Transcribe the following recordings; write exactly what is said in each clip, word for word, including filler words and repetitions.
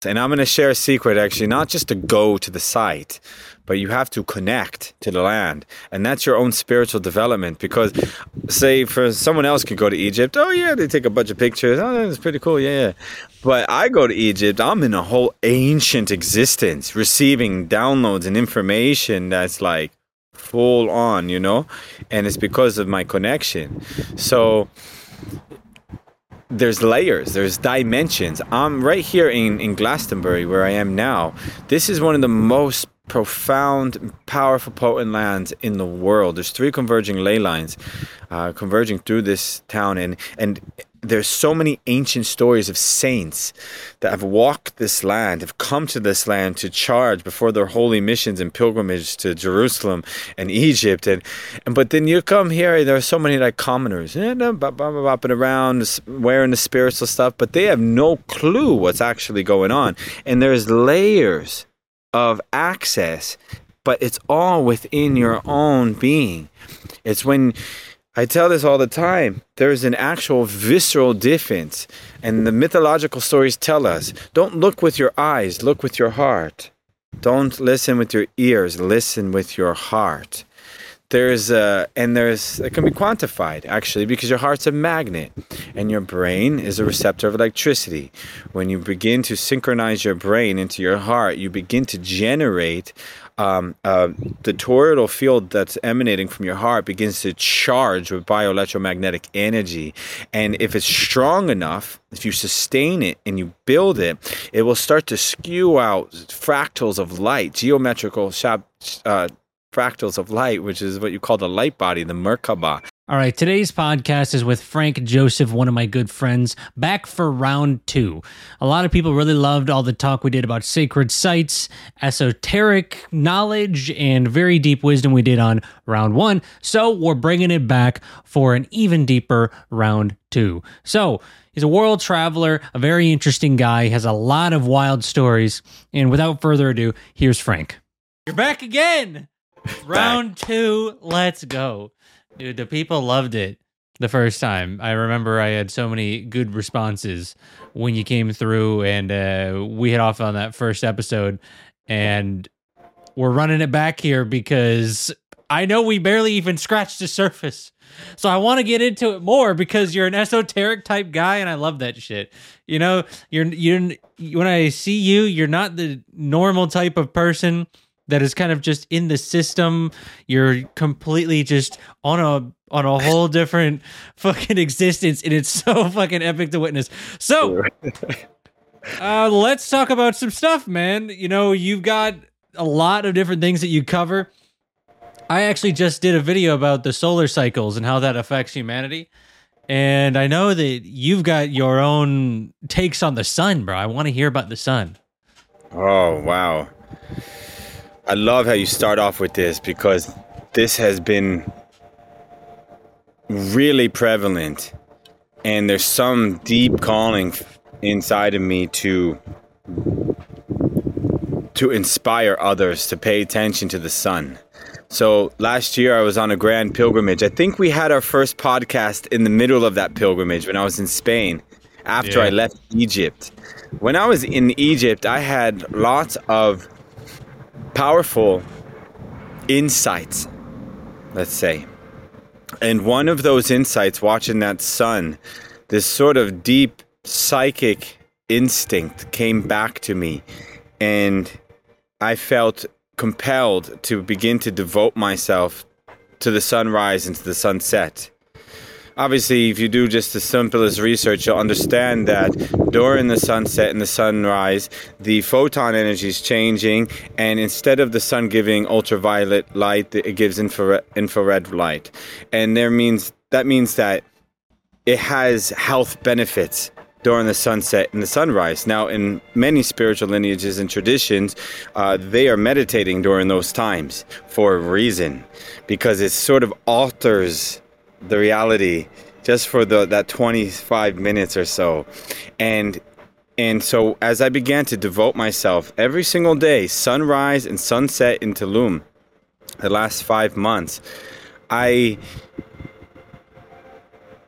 And I'm going to share a secret, actually, not just to go to the site, but you have to connect to the land. And that's your own spiritual development. Because, say, for someone else could go to Egypt. Oh, yeah, they take a bunch of pictures. Oh, that's pretty cool. Yeah, yeah. But I go to Egypt. I'm in a whole ancient existence, receiving downloads and information that's like full on, you know? And it's because of my connection. So there's layers, there's dimensions. I'm right here in, in Glastonbury, where I am now. This is one of the most profound, powerful, potent lands in the world. There's three converging ley lines uh, converging through this town. And, and there's so many ancient stories of saints that have walked this land, have come to this land to charge before their holy missions and pilgrimage to Jerusalem and Egypt. And, and but then you come here, there are so many like commoners, eh, bopping around, wearing the spiritual stuff, but they have no clue what's actually going on. And there's layers of access, but it's all within your own being. It's when I tell this all the time, there's an actual visceral difference. And the mythological stories tell us, don't look with your eyes, look with your heart. Don't listen with your ears, listen with your heart. There's a, and there's, it can be quantified actually, because your heart's a magnet and your brain is a receptor of electricity. When you begin to synchronize your brain into your heart, you begin to generate Um, uh, the toroidal field that's emanating from your heart begins to charge with bioelectromagnetic energy. And if it's strong enough, if you sustain it and you build it, it will start to spew out fractals of light, geometrical shap, uh, fractals of light, which is what you call the light body, the Merkaba. All right, today's podcast is with Frank Joseph, one of my good friends, back for round two. A lot of people really loved all the talk we did about sacred sites, esoteric knowledge, and very deep wisdom we did on round one. So we're bringing it back for an even deeper round two. So he's a world traveler, a very interesting guy, has a lot of wild stories. And without further ado, here's Frank. You're back again. Round two, let's go. Dude, the people loved it the first time. I remember I had so many good responses when you came through, and uh, we hit off on that first episode, and we're running it back here because I know we barely even scratched the surface. So I want to get into it more because you're an esoteric type guy, and I love that shit. You know, you're you're when I see you, you're not the normal type of person that is kind of just in the system. You're completely just on a on a whole different fucking existence, and it's so fucking epic to witness. So, uh, let's talk about some stuff, man. You know, you've got a lot of different things that you cover. I actually just did a video about the solar cycles and how that affects humanity. And I know that you've got your own takes on the sun, bro. I want to hear about the sun. Oh, wow. I love how you start off with this, because this has been really prevalent, and there's some deep calling inside of me to to inspire others to pay attention to the sun. So last year I was on a grand pilgrimage. I think we had our first podcast in the middle of that pilgrimage when I was in Spain after yeah. I left Egypt. When I was in Egypt, I had lots of powerful insights, let's say. And one of those insights, watching that sun, this sort of deep psychic instinct came back to me, and I felt compelled to begin to devote myself to the sunrise and to the sunset. Obviously, if you do just the simplest research, you'll understand that during the sunset and the sunrise, the photon energy is changing, and instead of the sun giving ultraviolet light, it gives infrared, infrared light. And there means that means that it has health benefits during the sunset and the sunrise. Now, in many spiritual lineages and traditions, uh, they are meditating during those times for a reason, because it sort of alters the reality just for the that twenty-five minutes or so. And and so as I began to devote myself every single day, sunrise and sunset in Tulum, the last five months, I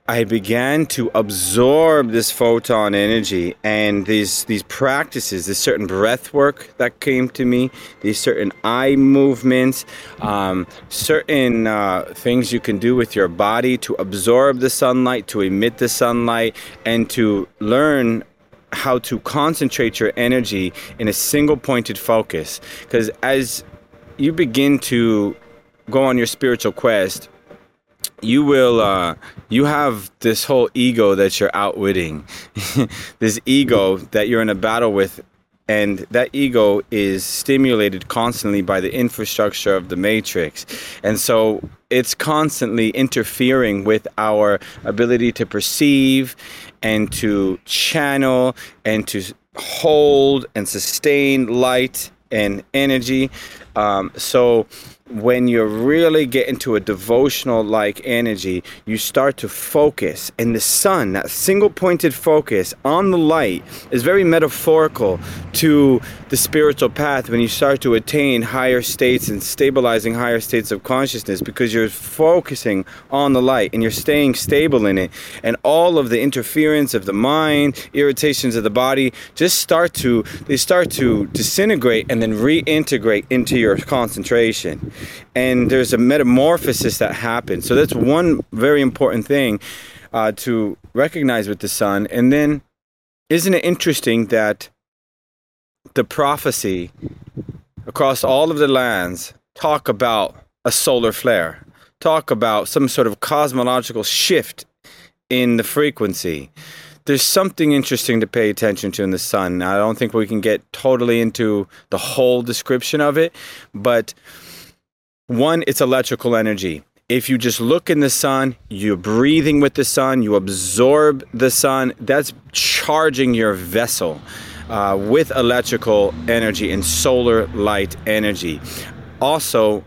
I began to absorb this photon energy and these these practices, this certain breath work that came to me, these certain eye movements, um, certain uh, things you can do with your body to absorb the sunlight, to emit the sunlight, and to learn how to concentrate your energy in a single pointed focus. Because as you begin to go on your spiritual quest, you will uh you have this whole ego that you're outwitting, this ego that you're in a battle with, and that ego is stimulated constantly by the infrastructure of the matrix, and so it's constantly interfering with our ability to perceive and to channel and to hold and sustain light and energy. Um, so when you really get into a devotional like energy, you start to focus, and the sun, that single pointed focus on the light, is very metaphorical to the spiritual path when you start to attain higher states and stabilizing higher states of consciousness, because you're focusing on the light and you're staying stable in it, and all of the interference of the mind, irritations of the body just start to they start to disintegrate and then reintegrate into your concentration. And there's a metamorphosis that happens. So that's one very important thing uh, to recognize with the sun. And then, isn't it interesting that the prophecy across all of the lands talk about a solar flare, talk about some sort of cosmological shift in the frequency? There's something interesting to pay attention to in the sun. I don't think we can get totally into the whole description of it, but one, it's electrical energy. If you just look in the sun, you're breathing with the sun, you absorb the sun, that's charging your vessel uh, with electrical energy and solar light energy. Also,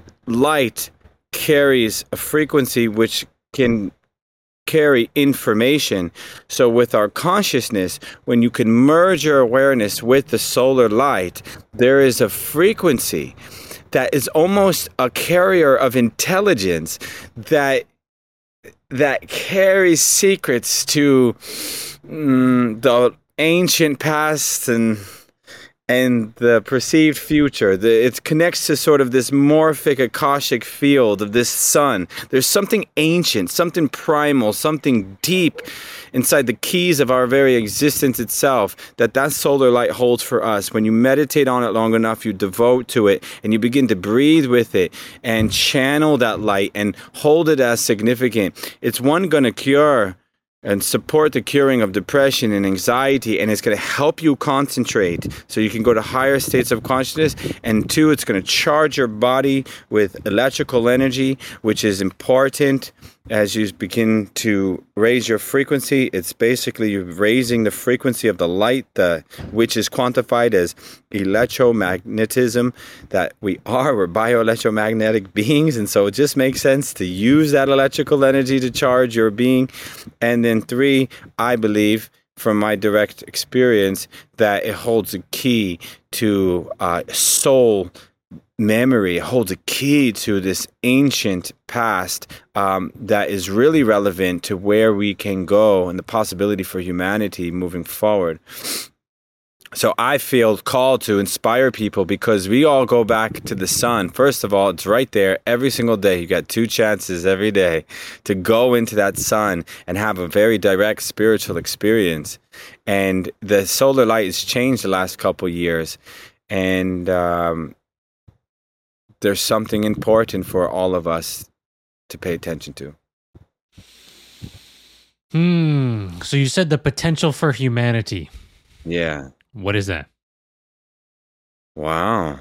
light carries a frequency which can carry information. So with our consciousness, when you can merge your awareness with the solar light, there is a frequency that is almost a carrier of intelligence that that carries secrets to mm, the ancient past and and the perceived future. The, it connects to sort of this morphic Akashic field of this sun. There's something ancient, something primal, something deep inside the keys of our very existence itself that that solar light holds for us. When you meditate on it long enough, you devote to it, and you begin to breathe with it and channel that light and hold it as significant. It's one going to cure and support the curing of depression and anxiety, and it's going to help you concentrate so you can go to higher states of consciousness. And two, it's going to charge your body with electrical energy, which is important as you begin to raise your frequency. It's basically raising the frequency of the light, the, which is quantified as electromagnetism, that we are. We're bioelectromagnetic beings, and so it just makes sense to use that electrical energy to charge your being. And then three, I believe, from my direct experience, that it holds a key to uh, soul memory. It holds a key to this ancient past um, that is really relevant to where we can go and the possibility for humanity moving forward. So I feel called to inspire people, because we all go back to the sun. First of all, it's right there every single day. You got two chances every day to go into that sun and have a very direct spiritual experience. And the solar light has changed the last couple years. And um, there's something important for all of us to pay attention to. Hmm. So you said the potential for humanity. Yeah. What is that? Wow.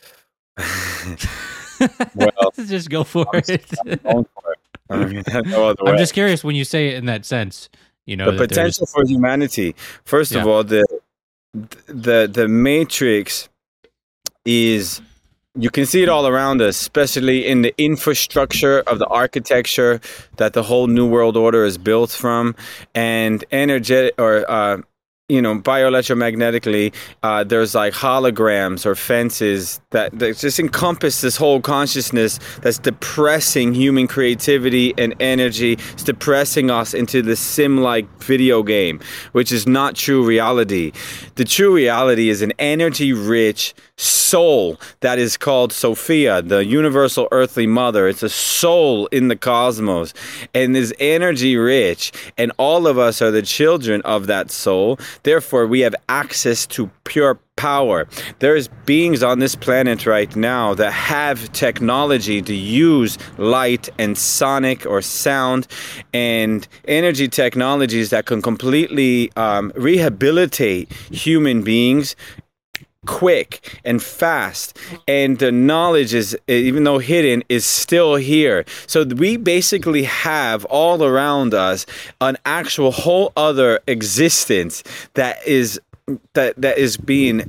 Well, just go for I'm, it. I'm going for it. I mean, no other I'm way. just curious when you say it in that sense. You know, The potential for humanity. First of Yeah. all, the the the matrix is, you can see it all around us, especially in the infrastructure of the architecture that the whole New World Order is built from, and energetic or uh, you know, bioelectromagnetically, uh, there's like holograms or fences that, that just encompass this whole consciousness that's depressing human creativity and energy. It's depressing us into the sim-like video game, which is not true reality. The true reality is an energy-rich soul that is called Sophia, the universal earthly mother. It's a soul in the cosmos and is energy rich, and all of us are the children of that soul. Therefore, we have access to pure power. There's beings on this planet right now that have technology to use light and sonic or sound and energy technologies that can completely um, rehabilitate human beings quick and fast, and the knowledge is, even though hidden, is still here. So we basically have all around us an actual whole other existence that is that that is being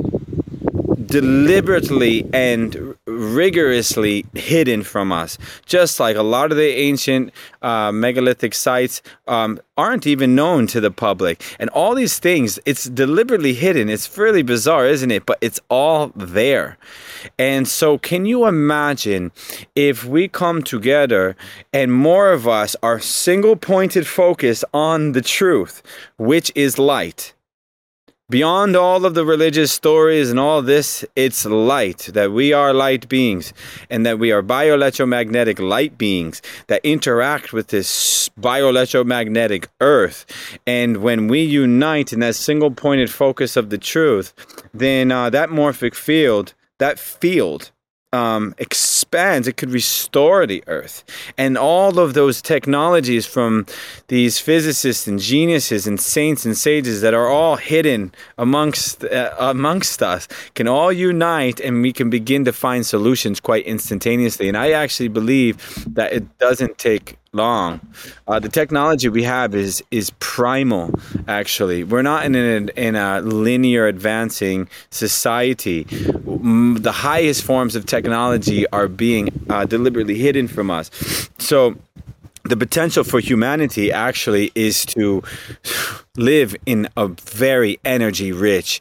deliberately and rigorously hidden from us. Just like a lot of the ancient uh, megalithic sites um, aren't even known to the public. And all these things, it's deliberately hidden. It's fairly bizarre, isn't it? But it's all there. And so can you imagine if we come together and more of us are single-pointed focus on the truth, which is light? Beyond all of the religious stories and all this, it's light, that we are light beings and that we are bioelectromagnetic light beings that interact with this bioelectromagnetic earth. And when we unite in that single-pointed focus of the truth, then uh, that morphic field, that field, Um, expands. It could restore the earth. And all of those technologies from these physicists and geniuses and saints and sages that are all hidden amongst uh, amongst us can all unite, and we can begin to find solutions quite instantaneously. And I actually believe that it doesn't take long. Uh, the technology we have is is primal. Actually, we're not in a, in a linear advancing society. The highest forms of technology are being uh, deliberately hidden from us. So the potential for humanity actually is to live in a very energy-rich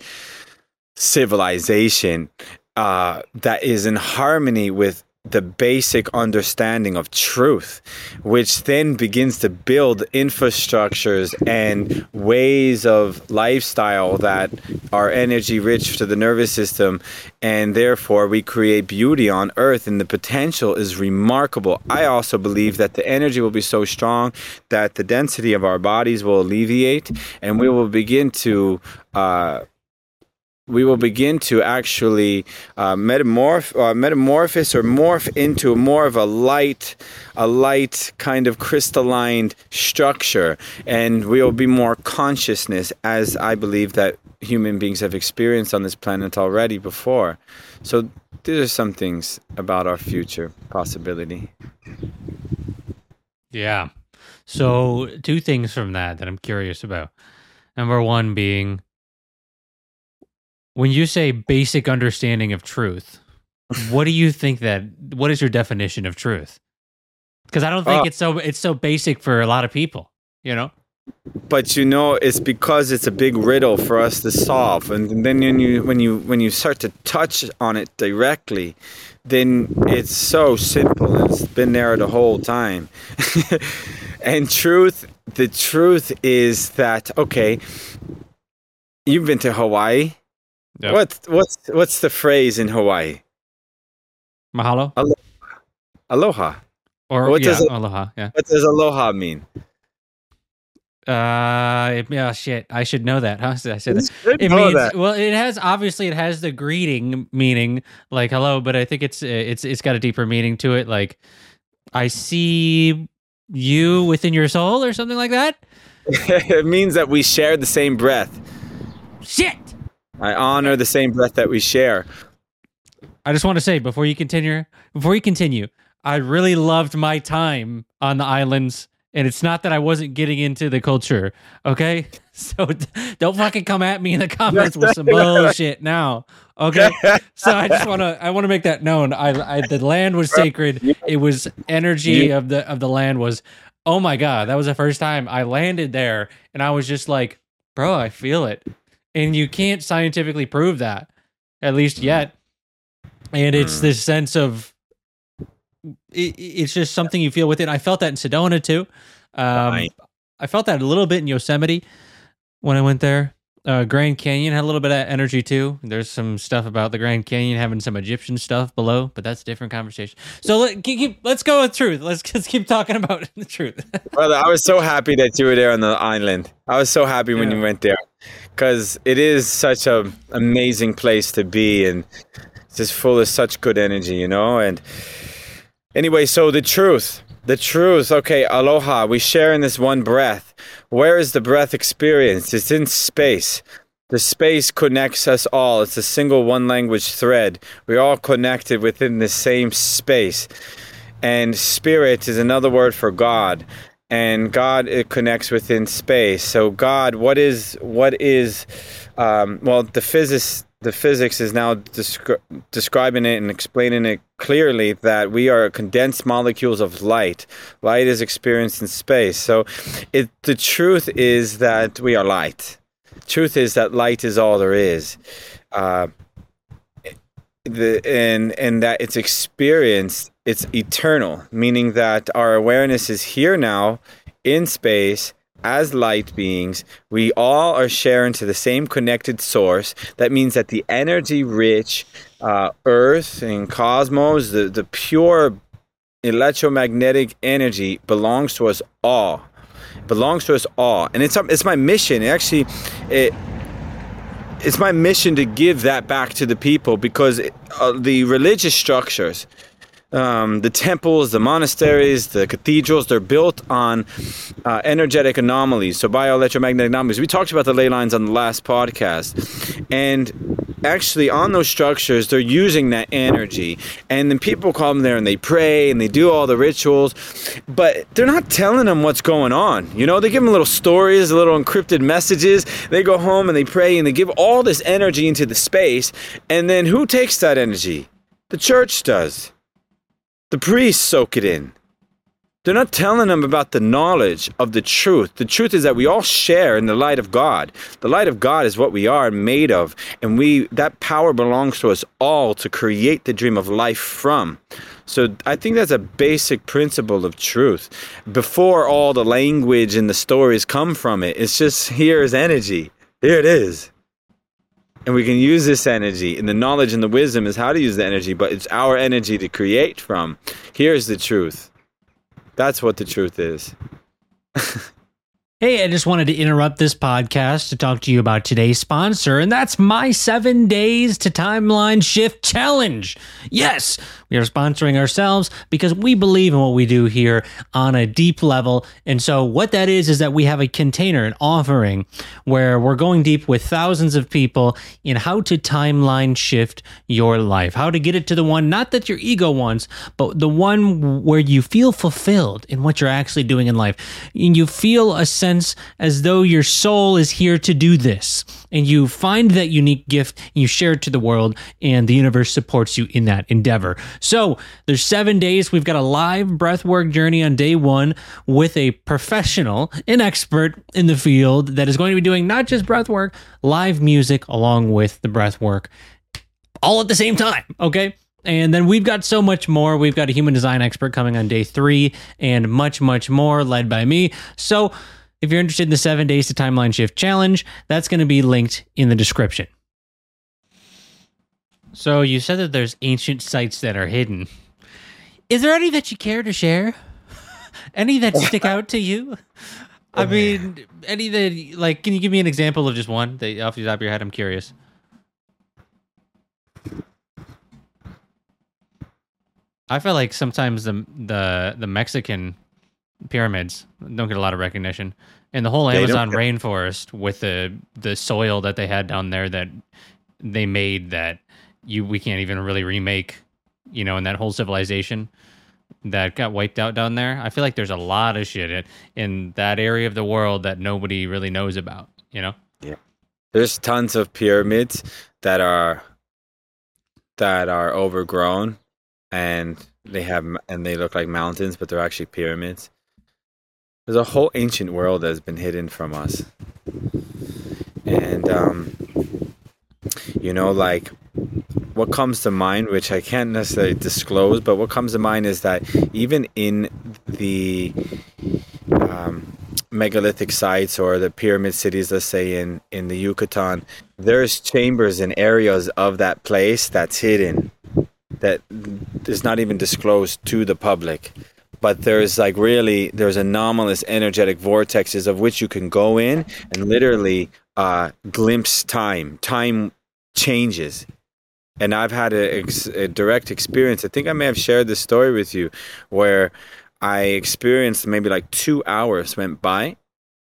civilization uh, that is in harmony with the basic understanding of truth, which then begins to build infrastructures and ways of lifestyle that are energy rich to the nervous system, and therefore we create beauty on earth, and the potential is remarkable. I also believe that the energy will be so strong that the density of our bodies will alleviate, and we will begin to uh we will begin to actually uh, metamorph, uh, metamorphose or morph into more of a light, a light kind of crystalline structure, and we will be more consciousness, as I believe that human beings have experienced on this planet already before. So these are some things about our future possibility. Yeah. So two things from that that I'm curious about. Number one being, when you say basic understanding of truth, what do you think that, what is your definition of truth? Because I don't think uh, it's so it's so basic for a lot of people, you know? But you know, it's because it's a big riddle for us to solve. And then when you when you when you start to touch on it directly, then it's so simple, and it's been there the whole time. And truth, the truth is that, okay, you've been to Hawaii. Yep. What what's what's the phrase in Hawaii? Mahalo. Aloha. Aloha. Or what yeah, does it, aloha. Yeah. What does aloha mean? Uh, yeah, shit. I should know that, huh? I said that. It means that. Well, it has obviously it has the greeting meaning, like hello, but I think it's it's it's got a deeper meaning to it, like I see you within your soul or something like that. It means that we share the same breath. Shit. I honor the same breath that we share. I just want to say before you continue, before you continue, I really loved my time on the islands, and it's not that I wasn't getting into the culture, okay? So don't fucking come at me in the comments with some bullshit now, okay? So I just want to I want to make that known. I, I the land was sacred. It was energy of the of the land was, oh my God, that was the first time I landed there, and I was just like, bro, I feel it. And you can't scientifically prove that, at least yet. And it's this sense of, it, it's just something you feel within. I felt that in Sedona too. Um, Right. I felt that a little bit in Yosemite when I went there. Uh, Grand Canyon had a little bit of energy too. There's some stuff about the Grand Canyon having some Egyptian stuff below, but that's a different conversation. So let, keep, keep, let's go with truth. Let's, let's keep talking about the truth. Brother, I was so happy that you were there on the island. I was so happy when Yeah. you went there, because it is such an amazing place to be, and it's just full of such good energy, you know? And anyway, so the truth, the truth, okay, aloha, we share in this one breath. Where is the breath experienced? It's in space. The space connects us all. It's a single one language thread. We're all connected within the same space. And spirit is another word for God. And God, it connects within space. So God, what is, what is, um, well, the physics, the physics is now descri- describing it and explaining it clearly that we are condensed molecules of light. Light is experienced in space. So it, the truth is that we are light. Truth is that light is all there is. Uh, the, and, and that it's experienced, it's eternal, meaning that our awareness is here now in space. As light beings, we all are sharing to the same connected source. That means that the energy-rich uh, Earth and cosmos, the, the pure electromagnetic energy belongs to us all. It belongs to us all. And it's it's my mission. Actually, it, it's my mission to give that back to the people, because it, uh, the religious structures, Um, the temples, the monasteries, the cathedrals, they're built on uh, energetic anomalies, so bioelectromagnetic anomalies. We talked about the ley lines on the last podcast. And actually on those structures, they're using that energy. And then people come there and they pray and they do all the rituals, but they're not telling them what's going on. You know, they give them little stories, little encrypted messages. They go home and they pray and they give all this energy into the space. And then who takes that energy? The church does. The priests soak it in. They're not telling them about the knowledge of the truth. The truth is that we all share in the light of God. The light of God is what we are made of. And we that power belongs to us all to create the dream of life from. So I think that's a basic principle of truth. Before all the language and the stories come from it, it's just, here's energy. Here it is. And we can use this energy, and the knowledge and the wisdom is how to use the energy, but it's our energy to create from. Here's the truth. That's what the truth is. Hey, I just wanted to interrupt this podcast to talk to you about today's sponsor, and that's my seven days to timeline shift challenge. Yes, we are sponsoring ourselves because we believe in what we do here on a deep level. And so what that is, is that we have a container, an offering, where we're going deep with thousands of people in how to timeline shift your life, how to get it to the one, not that your ego wants, but the one where you feel fulfilled in what you're actually doing in life. And you feel a sense as though your soul is here to do this, and you find that unique gift and you share it to the world, and the universe supports you in that endeavor. So there's seven days. We've got a live breathwork journey on day one with a professional, an expert in the field that is going to be doing not just breathwork, live music along with the breathwork all at the same time. Okay. And then we've got so much more. We've got a human design expert coming on day three and much, much more led by me. So if you're interested in the seven days to timeline shift challenge, that's going to be linked in the description. So you said that there's ancient sites that are hidden. Is there any that you care to share? Any that stick out to you? I mean, any that, like, can you give me an example of just one that off the top of your head? I'm curious. I feel like sometimes the the the Mexican pyramids don't get a lot of recognition, and the whole They Amazon don't. rainforest with the the soil that they had down there that they made that you we can't even really remake, you know, and that whole civilization that got wiped out down there. I feel like there's a lot of shit in, in that area of the world that nobody really knows about, you know? Yeah. There's tons of pyramids that are that are overgrown, and they have and they look like mountains, but they're actually pyramids. There's a whole ancient world that has been hidden from us. And um, You know, like what comes to mind, which I can't necessarily disclose, but what comes to mind is that even in the um, megalithic sites or the pyramid cities, let's say in, in the Yucatan, there's chambers and areas of that place that's hidden, that is not even disclosed to the public. But there's like really, there's anomalous energetic vortexes of which you can go in and literally uh, glimpse time. Time changes. And I've had a, a direct experience. I think I may have shared this story with you where I experienced maybe like two hours went by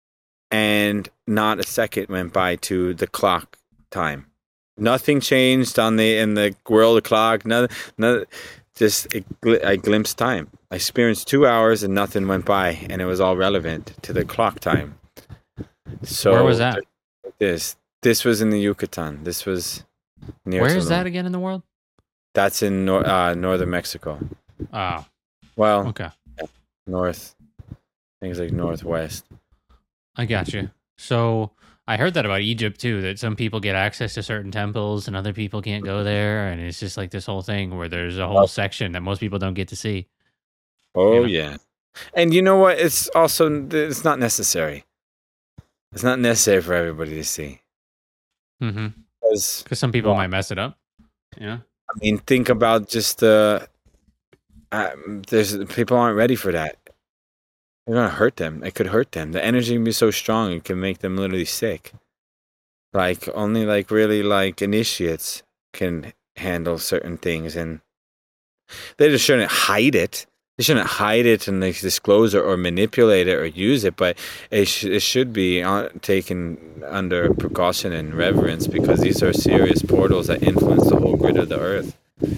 and not a second went by to the clock time. Nothing changed on the in the world clock. Nothing, nothing, just it, I glimpsed time. I experienced two hours and nothing went by, and it was all relevant to the clock time. So where was that? This this was in the Yucatan. This was near. Where is Tulum. that again in the world? That's in nor- uh, northern Mexico. Oh, well, okay. North. I think it's like northwest. I got you. So I heard that about Egypt too, that some people get access to certain temples and other people can't go there. And it's just like this whole thing where there's a whole section that most people don't get to see. Oh, you know? yeah. And you know what? It's also, it's not necessary. It's not necessary for everybody to see. Mm-hmm. Because some people well, might mess it up. Yeah. I mean, think about just the, uh, there's people aren't ready for that. They're going to hurt them. It could hurt them. The energy can be so strong, it can make them literally sick. Like, only like really like initiates can handle certain things, and they just shouldn't hide it. They shouldn't hide it and like disclose it or manipulate it or use it, but it, sh- it should be on- taken under precaution and reverence, because these are serious portals that influence the whole grid of the earth.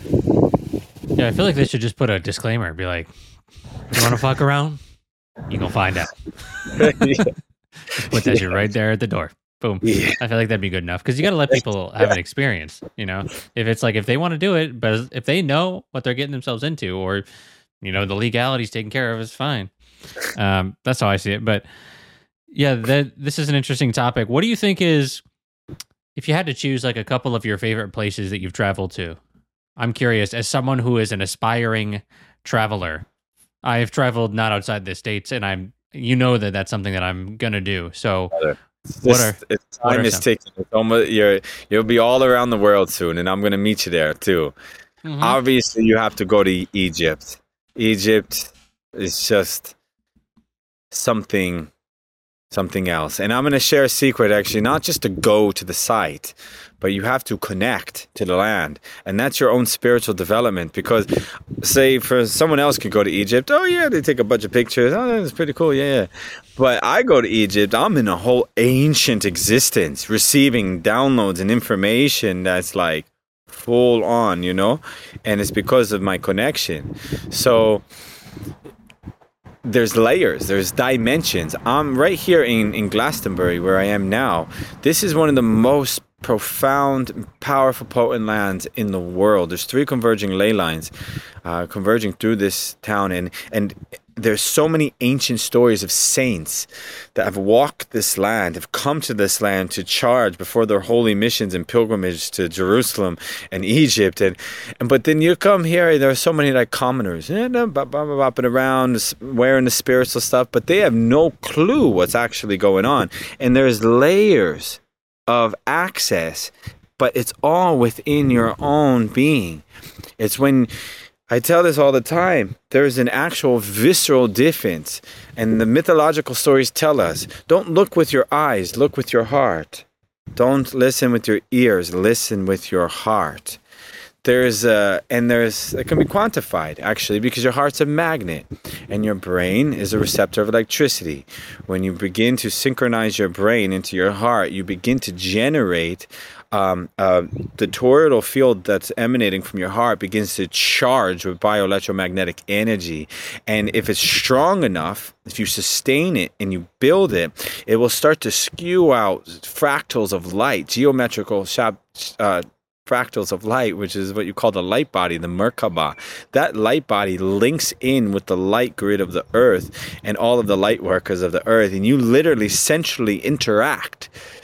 Yeah, I feel like they should just put a disclaimer, be like, you want to fuck around? You gonna find out. Yeah. Put that shit right there at the door. Boom. Yeah. I feel like that'd be good enough, because you got to let people have an experience. You know, if it's like if they want to do it, but if they know what they're getting themselves into, or you know the legality's taken care of, it's fine. Um, that's how I see it. But yeah, that this is an interesting topic. What do you think is, if you had to choose like a couple of your favorite places that you've traveled to? I'm curious, as someone who is an aspiring traveler. I've traveled not outside the States, and I'm, you know, that that's something that I'm gonna do. So, this, what are it's time what are is some? ticking. It's almost, you're you'll be all around the world soon, and I'm gonna meet you there too. Mm-hmm. Obviously, you have to go to Egypt. Egypt is just something, something else. And I'm gonna share a secret, actually, not just to go to the site, but you have to connect to the land. And that's your own spiritual development. Because, say, for someone else could go to Egypt, oh, yeah, they take a bunch of pictures. Oh, that's pretty cool, yeah, yeah. But I go to Egypt, I'm in a whole ancient existence, receiving downloads and information that's like full on, you know? And it's because of my connection. So there's layers, there's dimensions. I'm right here in, in Glastonbury, where I am now. This is one of the most profound, powerful, potent lands in the world. There's three converging ley lines uh, converging through this town, and and there's so many ancient stories of saints that have walked this land, have come to this land to charge before their holy missions and pilgrimage to Jerusalem and Egypt, and and but then you come here, and there are so many like commoners, and bopping around wearing the spiritual stuff, but they have no clue what's actually going on, and there's layers of access, but it's all within your own being. It's when I tell this all the time, there's an actual visceral difference, and the mythological stories tell us, don't look with your eyes, look with your heart. Don't listen with your ears, listen with your heart. There's a, and there's, it can be quantified actually, because your heart's a magnet and your brain is a receptor of electricity. When you begin to synchronize your brain into your heart, you begin to generate um, uh, the toroidal field that's emanating from your heart begins to charge with bioelectromagnetic energy. And if it's strong enough, if you sustain it and you build it, it will start to spew out fractals of light, geometrical shap, uh, fractals of light, which is what you call the light body, the Merkaba. That light body links in with the light grid of the earth and all of the light workers of the earth, and you literally centrally interact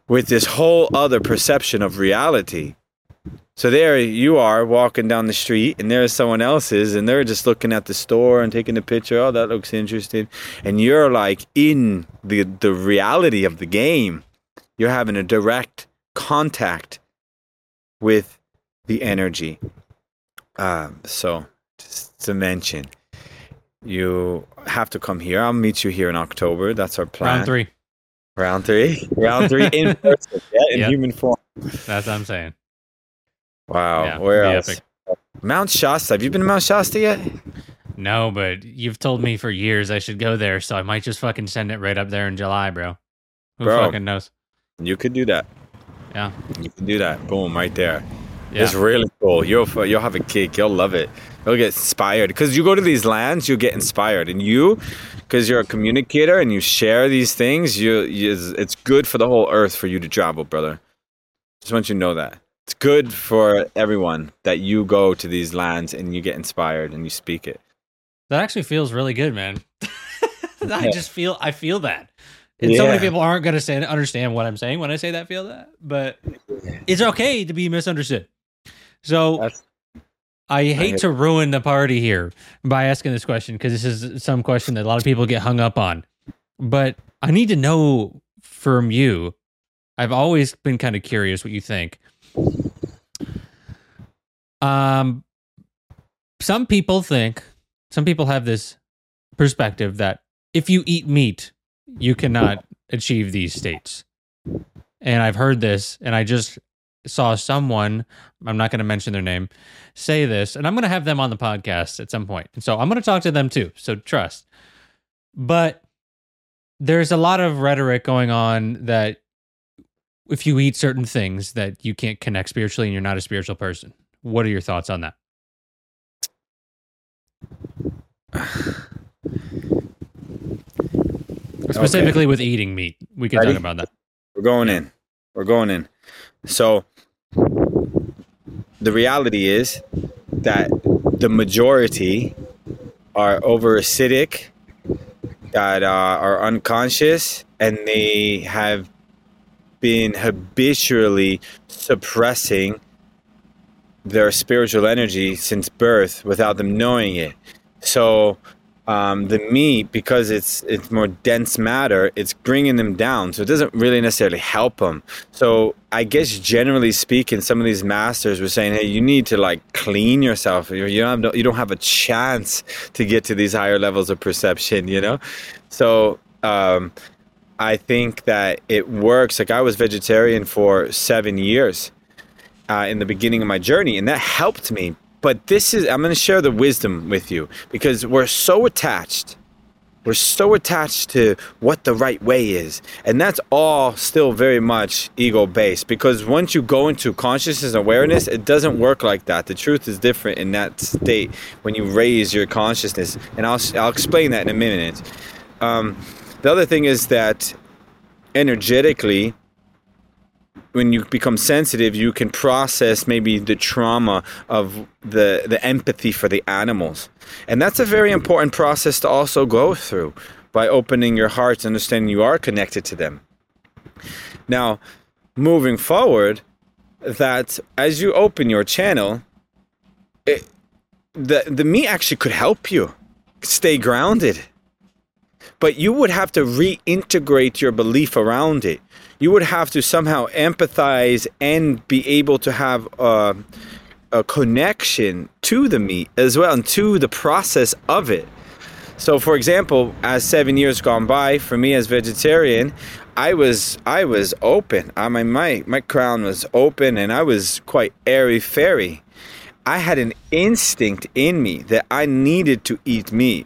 with this whole other perception of reality. So there you are walking down the street, and there's someone else's, and they're just looking at the store and taking a picture. Oh, that looks interesting. And you're like in the the reality of the game. You're having a direct contact with the energy. Um, so just to mention, you have to come here. I'll meet you here in October. That's our plan. Round three. Round three. Round three in person. Yeah, in yep. human form. That's what I'm saying. Wow. Yeah, Where else? Epic. Mount Shasta. Have you been to Mount Shasta yet? No, but you've told me for years I should go there, so I might just fucking send it right up there in July, bro. Who bro, fucking knows? You could do that. Yeah. You can do that. Boom, right there. Yeah. It's really cool. You'll you'll have a kick. You'll love it. You'll get inspired. Because you go to these lands, you'll get inspired. And you, because you're a communicator and you share these things, you, you it's good for the whole earth for you to travel, brother. Just want you to know that. It's good for everyone that you go to these lands and you get inspired and you speak it. That actually feels really good, man. I Yeah. just feel, I feel that. And Yeah. so many people aren't going to say understand what I'm saying when I say that, feel that. But it's okay to be misunderstood. So That's, I hate hate to ruin the party here by asking this question, because this is some question that a lot of people get hung up on. But I need to know from you. I've always been kind of curious what you think. Um, some people think, some people have this perspective that if you eat meat, you cannot achieve these states. And I've heard this, and I just saw someone, I'm not going to mention their name, say this, and I'm going to have them on the podcast at some point. And so I'm going to talk to them too, so trust. But there's a lot of rhetoric going on that if you eat certain things that you can't connect spiritually and you're not a spiritual person. What are your thoughts on that? Specifically okay. with eating meat. We can Ready? talk about that. We're going in. We're going in. So the reality is that the majority are over acidic, that uh, are unconscious, and they have been habitually suppressing their spiritual energy since birth without them knowing it. So um, the meat, because it's it's more dense matter, it's bringing them down. So it doesn't really necessarily help them. So I guess generally speaking, some of these masters were saying, hey, you need to like clean yourself. You you don't have, you don't have a chance to get to these higher levels of perception, you know? So um, I think that it works. Like I was vegetarian for seven years uh, in the beginning of my journey, and that helped me. But this is, I'm going to share the wisdom with you, because we're so attached. We're so attached to what the right way is. And that's all still very much ego-based, because once you go into consciousness and awareness, it doesn't work like that. The truth is different in that state when you raise your consciousness. And I'll, I'll explain that in a minute. Um, the other thing is that energetically, when you become sensitive, you can process maybe the trauma of the the empathy for the animals. And that's a very important process to also go through by opening your heart to understanding you are connected to them. Now, moving forward, that as you open your channel, it, the, the meat actually could help you stay grounded. But you would have to reintegrate your belief around it. You would have to somehow empathize and be able to have a, a connection to the meat as well, and to the process of it. So, for example, as seven years gone by for me as vegetarian, I was I was open. I mean, my my crown was open, and I was quite airy-fairy. I had an instinct in me that I needed to eat meat.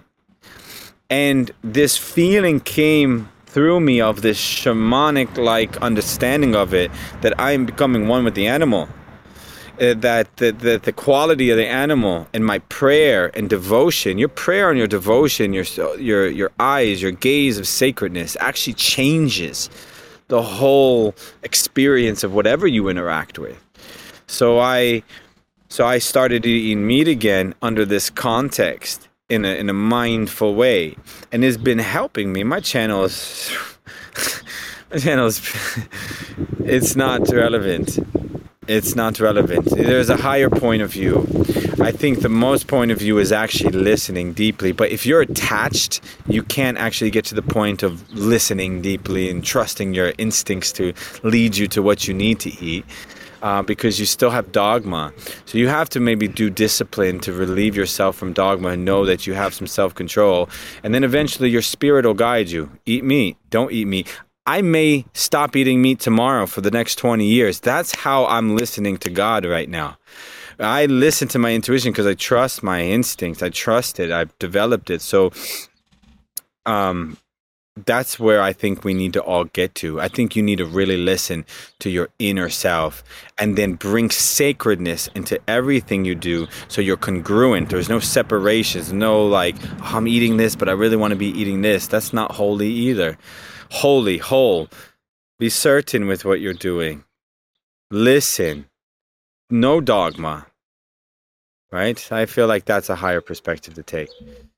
And this feeling came through me of this shamanic-like understanding of it, that I am becoming one with the animal. Uh, that the, the, the quality of the animal and my prayer and devotion, your prayer and your devotion, your, your, your eyes, your gaze of sacredness actually changes the whole experience of whatever you interact with. So I, so I started eating meat again under this context. In a in a mindful way, and it's been helping me. My channel is Channels, it's not relevant. It's not relevant. There's a higher point of view. I think the most point of view is actually listening deeply. But if you're attached, you can't actually get to the point of listening deeply and trusting your instincts to lead you to what you need to eat. Uh, because you still have dogma. So you have to maybe do discipline to relieve yourself from dogma and know that you have some self-control. And then eventually your spirit will guide you. Eat meat. Don't eat meat. I may stop eating meat tomorrow for the next twenty years. That's how I'm listening to God right now. I listen to my intuition because I trust my instincts. I trust it. I've developed it. So um, that's where I think we need to all get to. I think you need to really listen to your inner self and then bring sacredness into everything you do so you're congruent. There's no separations, no like, oh, I'm eating this, but I really want to be eating this. That's not holy either. Holy, whole. Be certain with what you're doing. Listen. No dogma. Right? I feel like that's a higher perspective to take.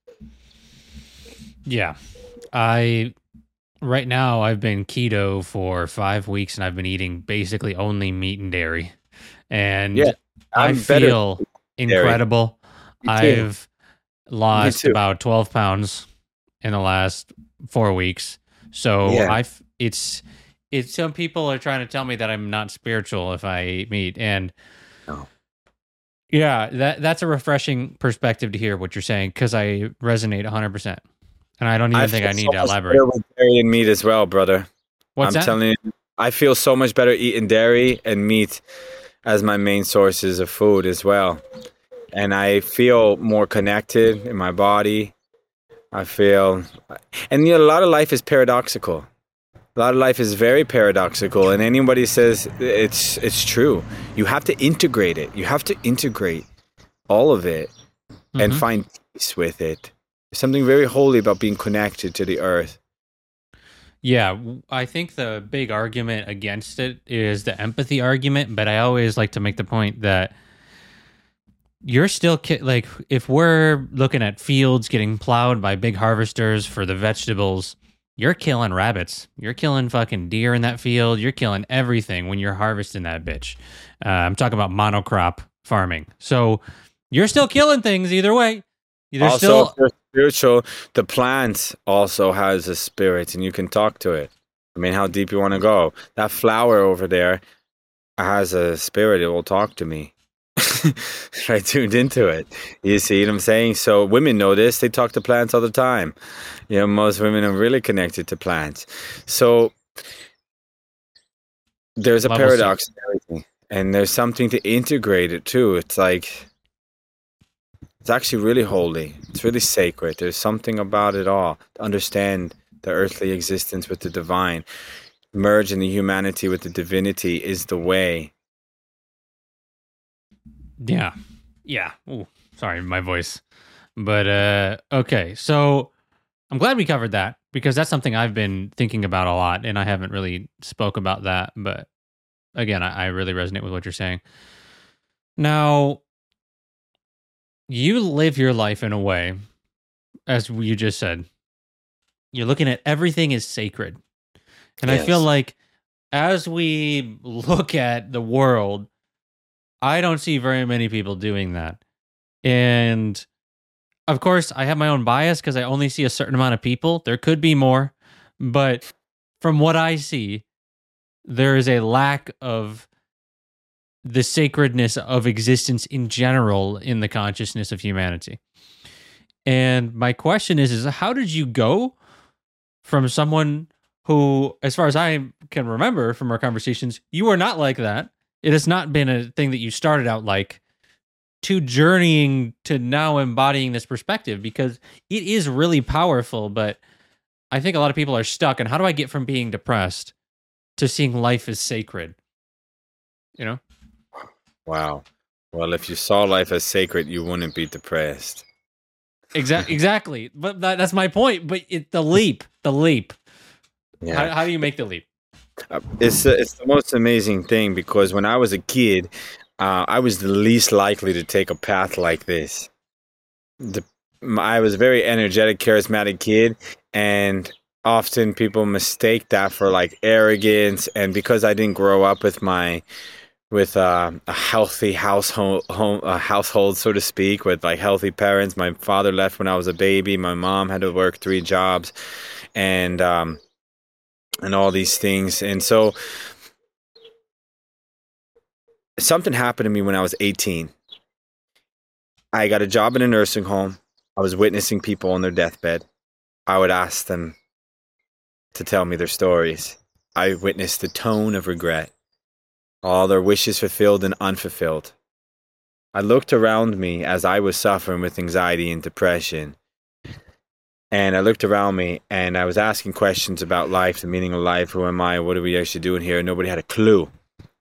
Yeah. I right now I've been keto for five weeks and I've been eating basically only meat and dairy, and yeah, I feel incredible. I've lost about twelve pounds in the last four weeks. So yeah. I've it's it's some people are trying to tell me that I'm not spiritual if I eat meat, and no. yeah, that that's a refreshing perspective to hear what you're saying because I resonate one hundred percent. And I don't even I think I need so to elaborate. With dairy and meat as well, brother. What's I'm that? telling you, I feel so much better eating dairy and meat as my main sources of food as well. And I feel more connected in my body. I feel, and you know, a lot of life is paradoxical. A lot of life is very paradoxical, and anybody says it's it's true. You have to integrate it. You have to integrate all of it mm-hmm. and find peace with it. There's something very holy about being connected to the earth. Yeah, I think the big argument against it is the empathy argument, but I always like to make the point that you're still, ki- like, if we're looking at fields getting plowed by big harvesters for the vegetables, you're killing rabbits. You're killing fucking deer in that field. You're killing everything when you're harvesting that bitch. Uh, I'm talking about monocrop farming. So you're still killing things either way. There's also, still spiritual. The plant also has a spirit, and you can talk to it. I mean, how deep you want to go? That flower over there has a spirit. It will talk to me. I tuned into it. You see what I'm saying? So women know this. They talk to plants all the time. You know, most women are really connected to plants. So there's a Level paradox in everything, and there's something to integrate it too. It's like. It's actually really holy. It's really sacred. There's something about it all. To understand the earthly existence with the divine, merge in the humanity with the divinity is the way. Yeah. Yeah. Ooh, sorry, my voice. But, uh, okay. So I'm glad we covered that because that's something I've been thinking about a lot and I haven't really spoke about that. But again, I, I really resonate with what you're saying. Now, you live your life in a way, as you just said, you're looking at everything as sacred. And yes. I feel like as we look at the world, I don't see very many people doing that. And of course, I have my own bias because I only see a certain amount of people. There could be more. But from what I see, there is a lack of the sacredness of existence in general in the consciousness of humanity. And my question is, is how did you go from someone who, as far as I can remember from our conversations, you are not like that. It has not been a thing that you started out like, to journeying to now embodying this perspective, because it is really powerful, but I think a lot of people are stuck. And how do I get from being depressed to seeing life as sacred? You know? Wow. Well, if you saw life as sacred, you wouldn't be depressed. Exactly. Exactly. But that, that's my point. But it, the leap, the leap. Yeah. How, how do you make the leap? Uh, it's uh, it's the most amazing thing because when I was a kid, uh, I was the least likely to take a path like this. The, I was a very energetic, charismatic kid, and often people mistake that for like arrogance, and because I didn't grow up with my with uh, a healthy household home uh, household, so to speak, with like healthy parents. My father left when I was a baby. My mom had to work three jobs, and um, and all these things. And so something happened to me when I was eighteen. I got a job in a nursing home. I was witnessing people on their deathbed. I would ask them to tell me their stories. I witnessed the tone of regret, all their wishes fulfilled and unfulfilled. I looked around me as I was suffering with anxiety and depression. And I looked around me and I was asking questions about life, the meaning of life, who am I, what are we actually doing here? And nobody had a clue.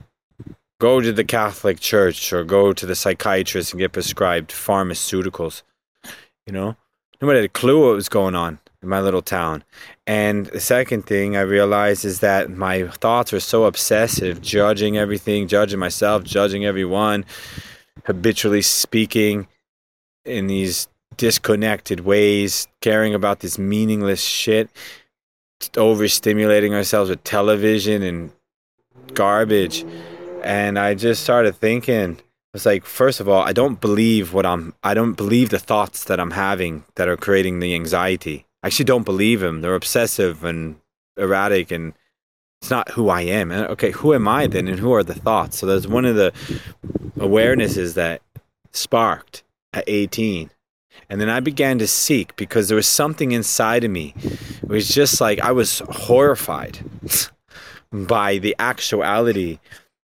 Go to the Catholic Church or go to the psychiatrist and get prescribed pharmaceuticals. You know, nobody had a clue what was going on in my little town. And the second thing I realized is that my thoughts were so obsessive, judging everything, judging myself, judging everyone, habitually speaking in these disconnected ways, caring about this meaningless shit, overstimulating ourselves with television and garbage. And I just started thinking, I was like, first of all, I don't believe what I'm, I don't believe the thoughts that I'm having that are creating the anxiety. I actually don't believe them. They're obsessive and erratic, and it's not who I am. And okay, who am I then, and who are the thoughts? So that's one of the awarenesses that sparked at eighteen. And then I began to seek, because there was something inside of me. It was just like I was horrified by the actuality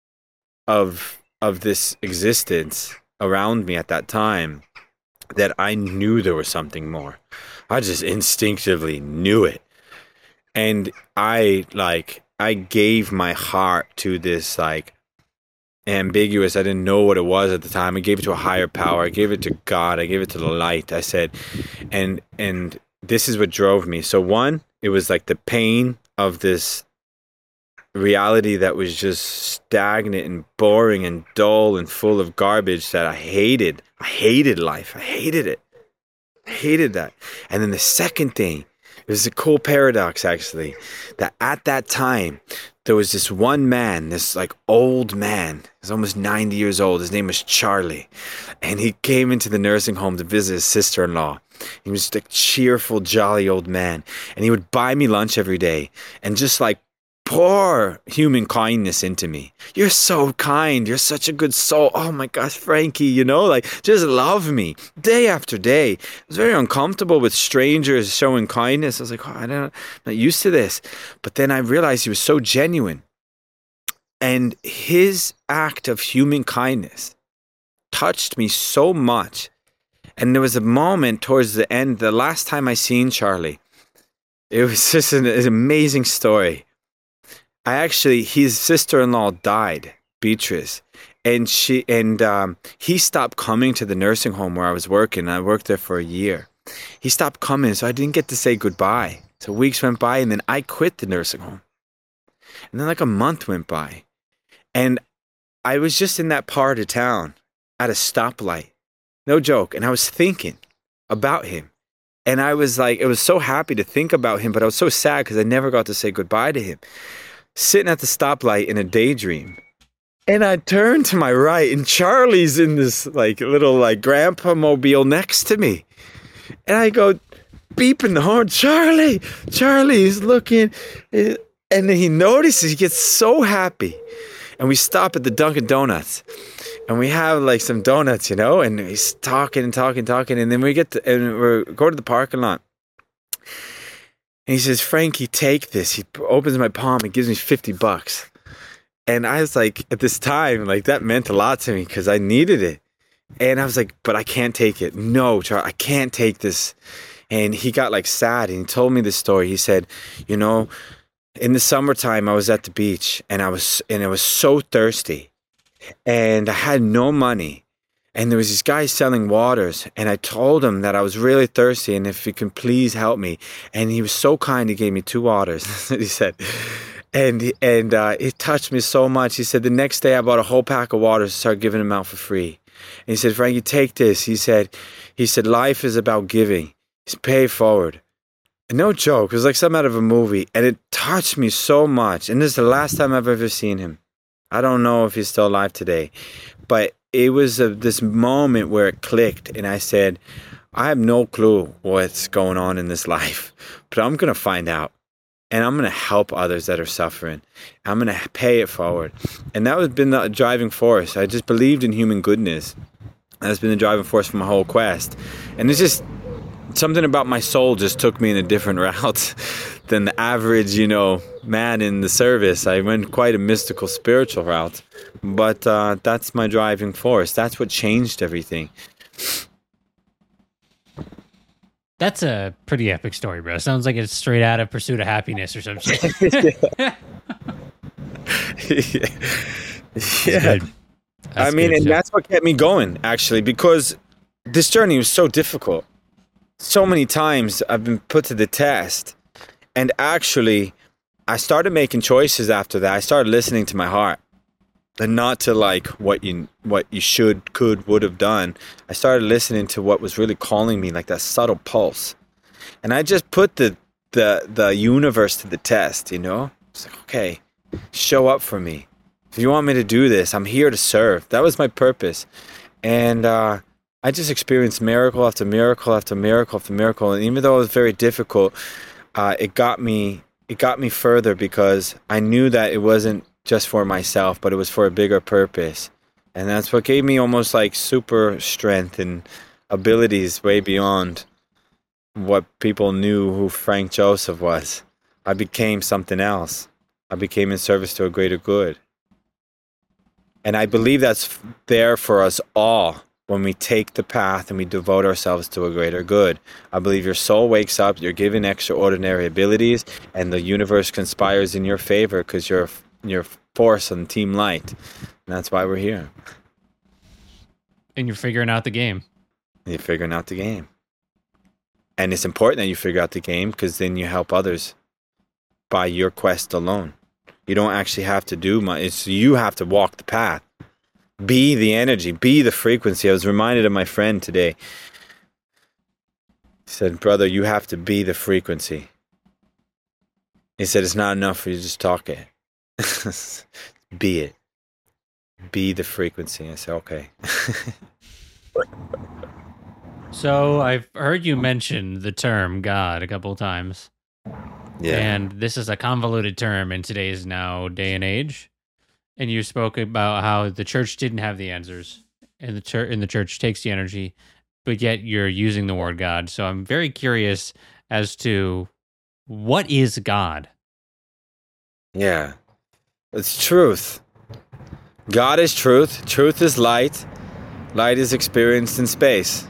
of of this existence around me at that time, that I knew there was something more. I just instinctively knew it. And I like I gave my heart to this like ambiguous, I didn't know what it was at the time. I gave it to a higher power. I gave it to God. I gave it to the light. I said, and and this is what drove me. So one, it was like the pain of this reality that was just stagnant and boring and dull and full of garbage that I hated. I hated life. I hated it. I hated that. And then the second thing, it was a cool paradox actually, that at that time, there was this one man, this like old man, he's almost ninety years old. His name was Charlie. And he came into the nursing home to visit his sister-in-law. He was just a cheerful, jolly old man. And he would buy me lunch every day and just like pour human kindness into me. You're so kind. You're such a good soul. Oh my gosh, Frankie, you know, like just love me day after day. I was very uncomfortable with strangers showing kindness. I was like, oh, I don't, I'm not used to this. But then I realized he was so genuine. And his act of human kindness touched me so much. And there was a moment towards the end, the last time I seen Charlie, it was just an, an amazing story. I actually, his sister-in-law died, Beatrice, and she and um, he stopped coming to the nursing home where I was working. I worked there for a year. He stopped coming, so I didn't get to say goodbye. So weeks went by, and then I quit the nursing home. And then like a month went by, and I was just in that part of town at a stoplight, no joke, and I was thinking about him. And I was like, I was so happy to think about him, but I was so sad because I never got to say goodbye to him. Sitting at the stoplight in a daydream. And I turned to my right, and Charlie's in this like little like grandpa mobile next to me. And I go beeping the horn, Charlie, Charlie's looking. And then he notices, he gets so happy. And we stop at the Dunkin' Donuts. And we have like some donuts, you know, and he's talking and talking, talking. And then we get to, and we go to the parking lot. And he says, Frankie, take this. He opens my palm and gives me fifty bucks. And I was like, at this time, like that meant a lot to me because I needed it. And I was like, but I can't take it. No, Charlie, I can't take this. And he got like sad and he told me this story. He said, you know, in the summertime, I was at the beach and I was, and I was so thirsty and I had no money. And there was this guy selling waters, and I told him that I was really thirsty and if he can please help me. And he was so kind, he gave me two waters, he said. And and uh, it touched me so much. He said the next day I bought a whole pack of waters and started giving them out for free. And he said, Frankie, take this. He said, he said, life is about giving. It's pay forward. No joke. It was like something out of a movie, and it touched me so much. And this is the last time I've ever seen him. I don't know if he's still alive today, but it was a, this moment where it clicked, and I said, I have no clue what's going on in this life, but I'm going to find out, and I'm going to help others that are suffering. I'm going to pay it forward. And that has been the driving force. I just believed in human goodness. That's been the driving force for my whole quest. And it's just something about my soul just took me in a different route than the average, you know, man in the service. I went quite a mystical, spiritual route. But uh, that's my driving force. That's what changed everything. That's a pretty epic story, bro. Sounds like it's straight out of Pursuit of Happiness or something. yeah. yeah. I mean, and stuff. That's what kept me going, actually, because this journey was so difficult. So many times I've been put to the test. And actually, I started making choices after that. I started listening to my heart. And not to like what you what you should, could, would have done. I started listening to what was really calling me, like that subtle pulse. And I just put the the the universe to the test, you know? It's like, okay, show up for me. If you want me to do this, I'm here to serve. That was my purpose. And uh, I just experienced miracle after miracle after miracle after miracle. And even though it was very difficult, uh, it got me it got me further because I knew that it wasn't just for myself, but it was for a bigger purpose. And that's what gave me almost like super strength and abilities way beyond what people knew who Frank Joseph was. I became something else. I became in service to a greater good. And I believe that's there for us all when we take the path and we devote ourselves to a greater good. I believe your soul wakes up, you're given extraordinary abilities, and the universe conspires in your favor because you're your force on Team Light. And that's why we're here. And you're figuring out the game. You're figuring out the game. And it's important that you figure out the game because then you help others by your quest alone. You don't actually have to do much. It's you have to walk the path. Be the energy. Be the frequency. I was reminded of my friend today. He said, brother, you have to be the frequency. He said, it's not enough for you to just talk it. Be it. Be the frequency. I said, okay. So I've heard you mention the term God a couple of times. Yeah. And this is a convoluted term in today's now day and age. And you spoke about how the church didn't have the answers, and the church and the church takes the energy, but yet you're using the word God. So I'm very curious as to what is God? Yeah. It's truth. God is truth. Truth is light. Light is experienced in space.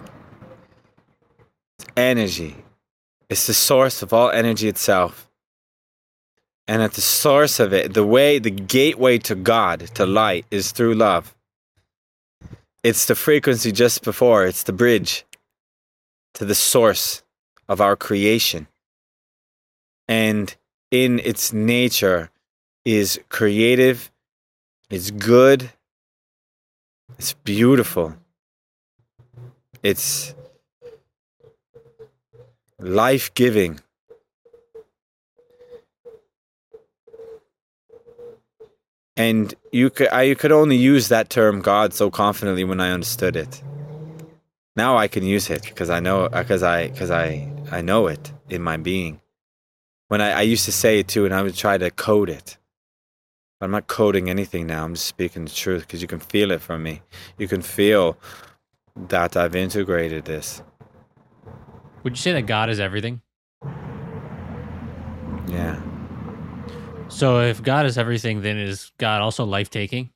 It's energy. It's the source of all energy itself. And at the source of it, the way, the gateway to God, to light, is through love. It's the frequency just before. It's the bridge to the source of our creation. And in its nature is creative, it's good, it's beautiful, it's life-giving. And you could, I could only use that term God so confidently when I understood it. Now I can use it because I know, because I, because I, I know it in my being. When I, I used to say it too, and I would try to code it. But I'm not coding anything now. I'm just speaking the truth because you can feel it from me. You can feel that I've integrated this. Would you say that God is everything? Yeah. So if God is everything, then is God also life-taking?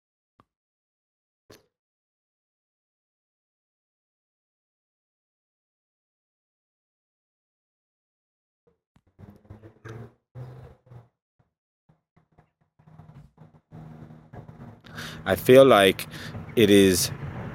I feel like it is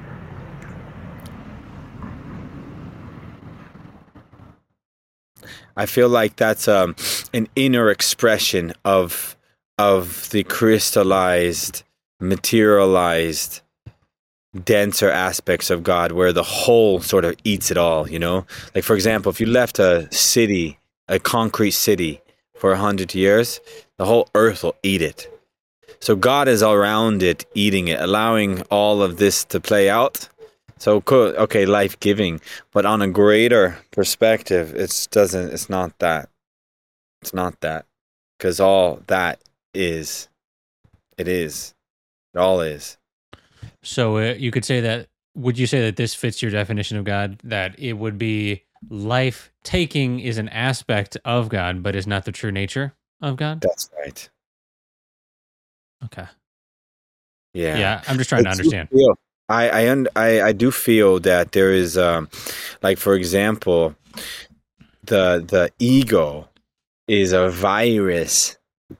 I feel like that's um, an inner expression of of the crystallized, materialized denser aspects of God where the whole sort of eats it all, you know? Like, for example, if you left a city, a concrete city for a hundred years, the whole earth will eat it. So God is around it, eating it, allowing all of this to play out. So, cool, okay, life-giving. But on a greater perspective, it's doesn't, it's not that. It's not that. Because all that is, it is. It all is. So uh, you could say that, would you say that this fits your definition of God? That it would be life-taking is an aspect of God, but is not the true nature of God? That's right. Okay. Yeah. Yeah, I'm just trying I to understand. Feel, I, I, und, I, I do feel that there is, um, like, for example, the the ego is a virus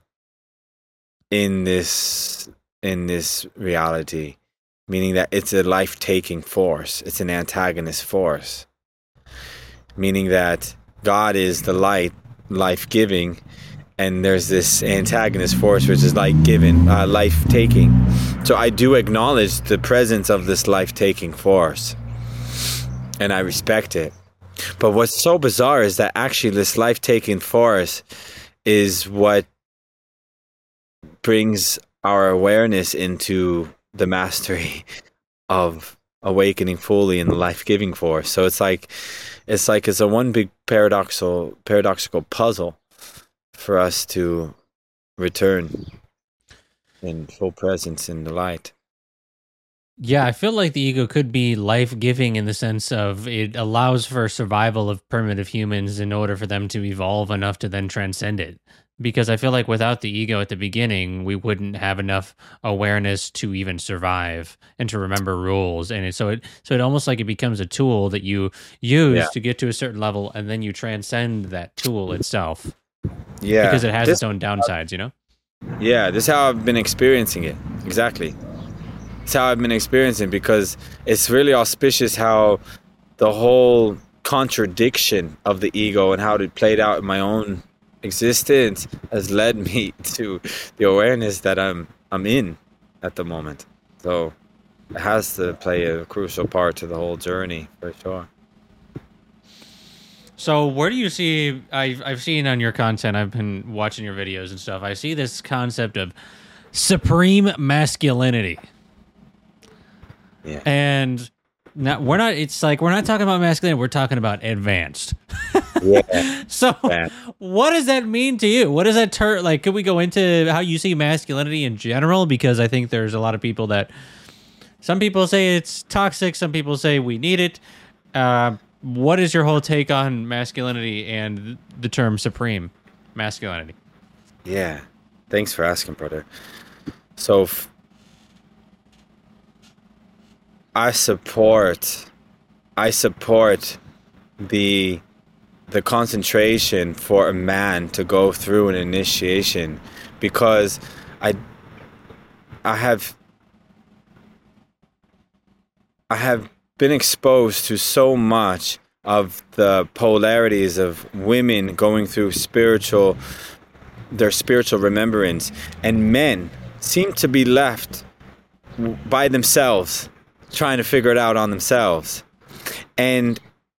in this in this reality. Meaning that it's a life-taking force. It's an antagonist force. Meaning that God is the light, life-giving, and there's this antagonist force which is life-giving, uh, life-taking. So I do acknowledge the presence of this life-taking force, and I respect it. But what's so bizarre is that actually this life-taking force is what brings our awareness into the mastery of awakening fully in the life-giving force. So it's like it's like it's a one big paradoxical paradoxical puzzle for us to return in full presence in the light. Yeah, I feel like the ego could be life-giving in the sense of it allows for survival of primitive humans in order for them to evolve enough to then transcend it. Because I feel like without the ego at the beginning, we wouldn't have enough awareness to even survive and to remember rules. And it, so it so it almost like it becomes a tool that you use yeah. to get to a certain level, and then you transcend that tool itself. Yeah, because it has this, its own downsides, you know. Yeah, this is how I've been experiencing it. Exactly, it's how I've been experiencing it, because it's really auspicious how the whole contradiction of the ego and how it played out in my own existence has led me to the awareness that I'm I'm in at the moment. So it has to play a crucial part to the whole journey for sure. So where do you see, I've, I've seen on your content, I've been watching your videos and stuff, I see this concept of supreme masculinity. Yeah. And now we're not, it's like, we're not talking about masculinity, we're talking about advanced. Yeah. So yeah. What does that mean to you? What does that turn, like, could we go into how you see masculinity in general? Because I think there's a lot of people that, some people say it's toxic, some people say we need it. Uh, what is your whole take on masculinity and the term supreme masculinity? Yeah. Thanks for asking, brother. So f- I support, I support the the concentration for a man to go through an initiation, because I I have I have been exposed to so much of the polarities of women going through spiritual their spiritual remembrance, and men seem to be left by themselves trying to figure it out on themselves. And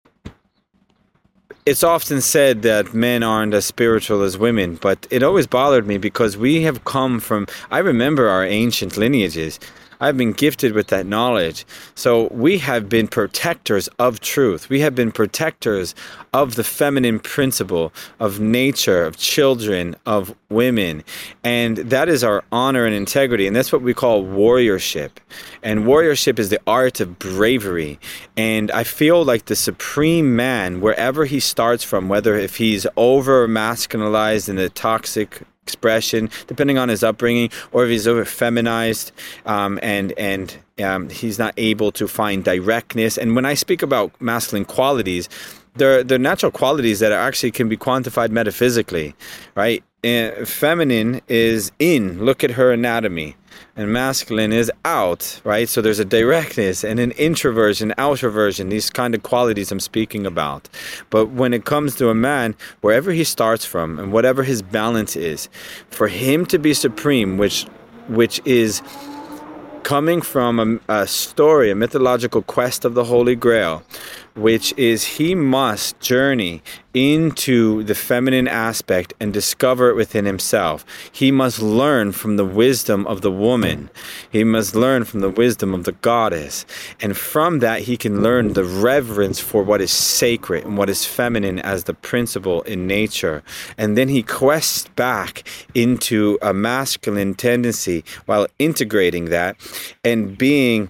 it's often said that men aren't as spiritual as women, but it always bothered me because we have come from, I remember our ancient lineages. I've been gifted with that knowledge. So we have been protectors of truth. We have been protectors of the feminine principle, of nature, of children, of women. And that is our honor and integrity. And that's what we call warriorship. And warriorship is the art of bravery. And I feel like the supreme man, wherever he starts from, whether if he's over masculinized in the toxic expression, depending on his upbringing, or if he's over feminized, um, and and um, he's not able to find directness. And when I speak about masculine qualities, they're they're natural qualities that are actually can be quantified metaphysically, right? And feminine is in, look at her anatomy, and masculine is out, right? So there's a directness and an introversion, outroversion, these kind of qualities I'm speaking about. But when it comes to a man, wherever he starts from and whatever his balance is, for him to be supreme, which which is coming from a, a story, a mythological quest of the Holy Grail, which is he must journey into the feminine aspect and discover it within himself. He must learn from the wisdom of the woman. He must learn from the wisdom of the goddess. And from that, he can learn the reverence for what is sacred and what is feminine as the principle in nature. And then he quests back into a masculine tendency while integrating that and being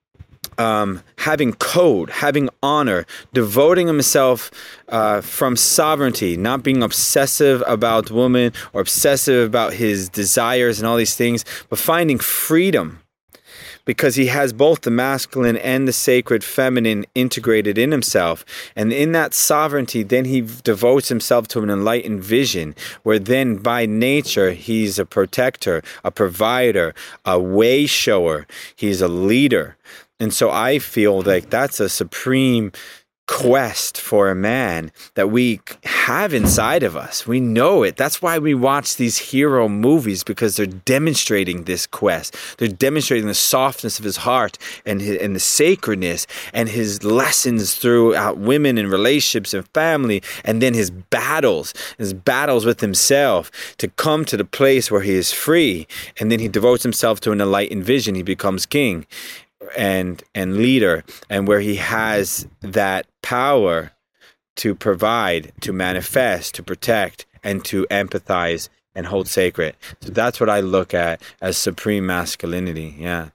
Um, having code, having honor, devoting himself uh, from sovereignty, not being obsessive about women or obsessive about his desires and all these things, but finding freedom because he has both the masculine and the sacred feminine integrated in himself. And in that sovereignty, then he devotes himself to an enlightened vision where then by nature, he's a protector, a provider, a way shower. He's a leader. And so I feel like that's a supreme quest for a man that we have inside of us. We know it. That's why we watch these hero movies, because they're demonstrating this quest. They're demonstrating the softness of his heart and his, and the sacredness and his lessons throughout women and relationships and family, and then his battles, his battles with himself to come to the place where he is free. And then he devotes himself to an enlightened vision. He becomes king and and leader, and where he has that power to provide, to manifest, to protect, and to empathize and hold sacred. So that's what I look at as supreme masculinity. Yeah.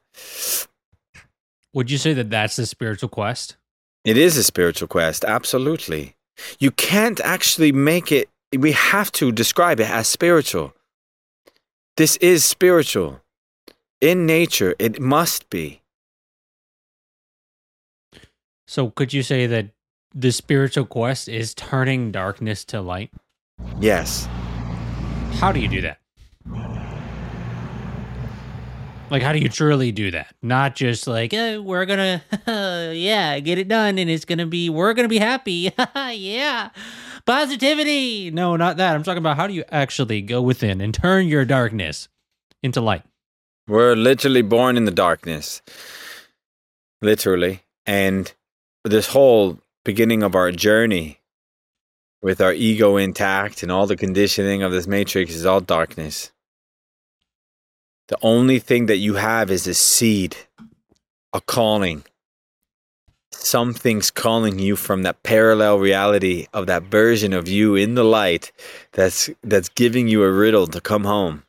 Would you say that that's the spiritual quest? It is a spiritual quest, absolutely. You can't actually make it, we have to describe it as spiritual. This is spiritual. In nature, it must be. So could you say that the spiritual quest is turning darkness to light? Yes. How do you do that? Like, how do you truly do that? Not just like, eh, we're gonna, yeah, get it done, and it's gonna be, we're gonna be happy. Yeah. Positivity. No, not that. I'm talking about how do you actually go within and turn your darkness into light? We're literally born in the darkness. Literally. And this whole beginning of our journey with our ego intact and all the conditioning of this matrix is all darkness. The only thing that you have is a seed, a calling. Something's calling you from that parallel reality of that version of you in the light that's that's giving you a riddle to come home.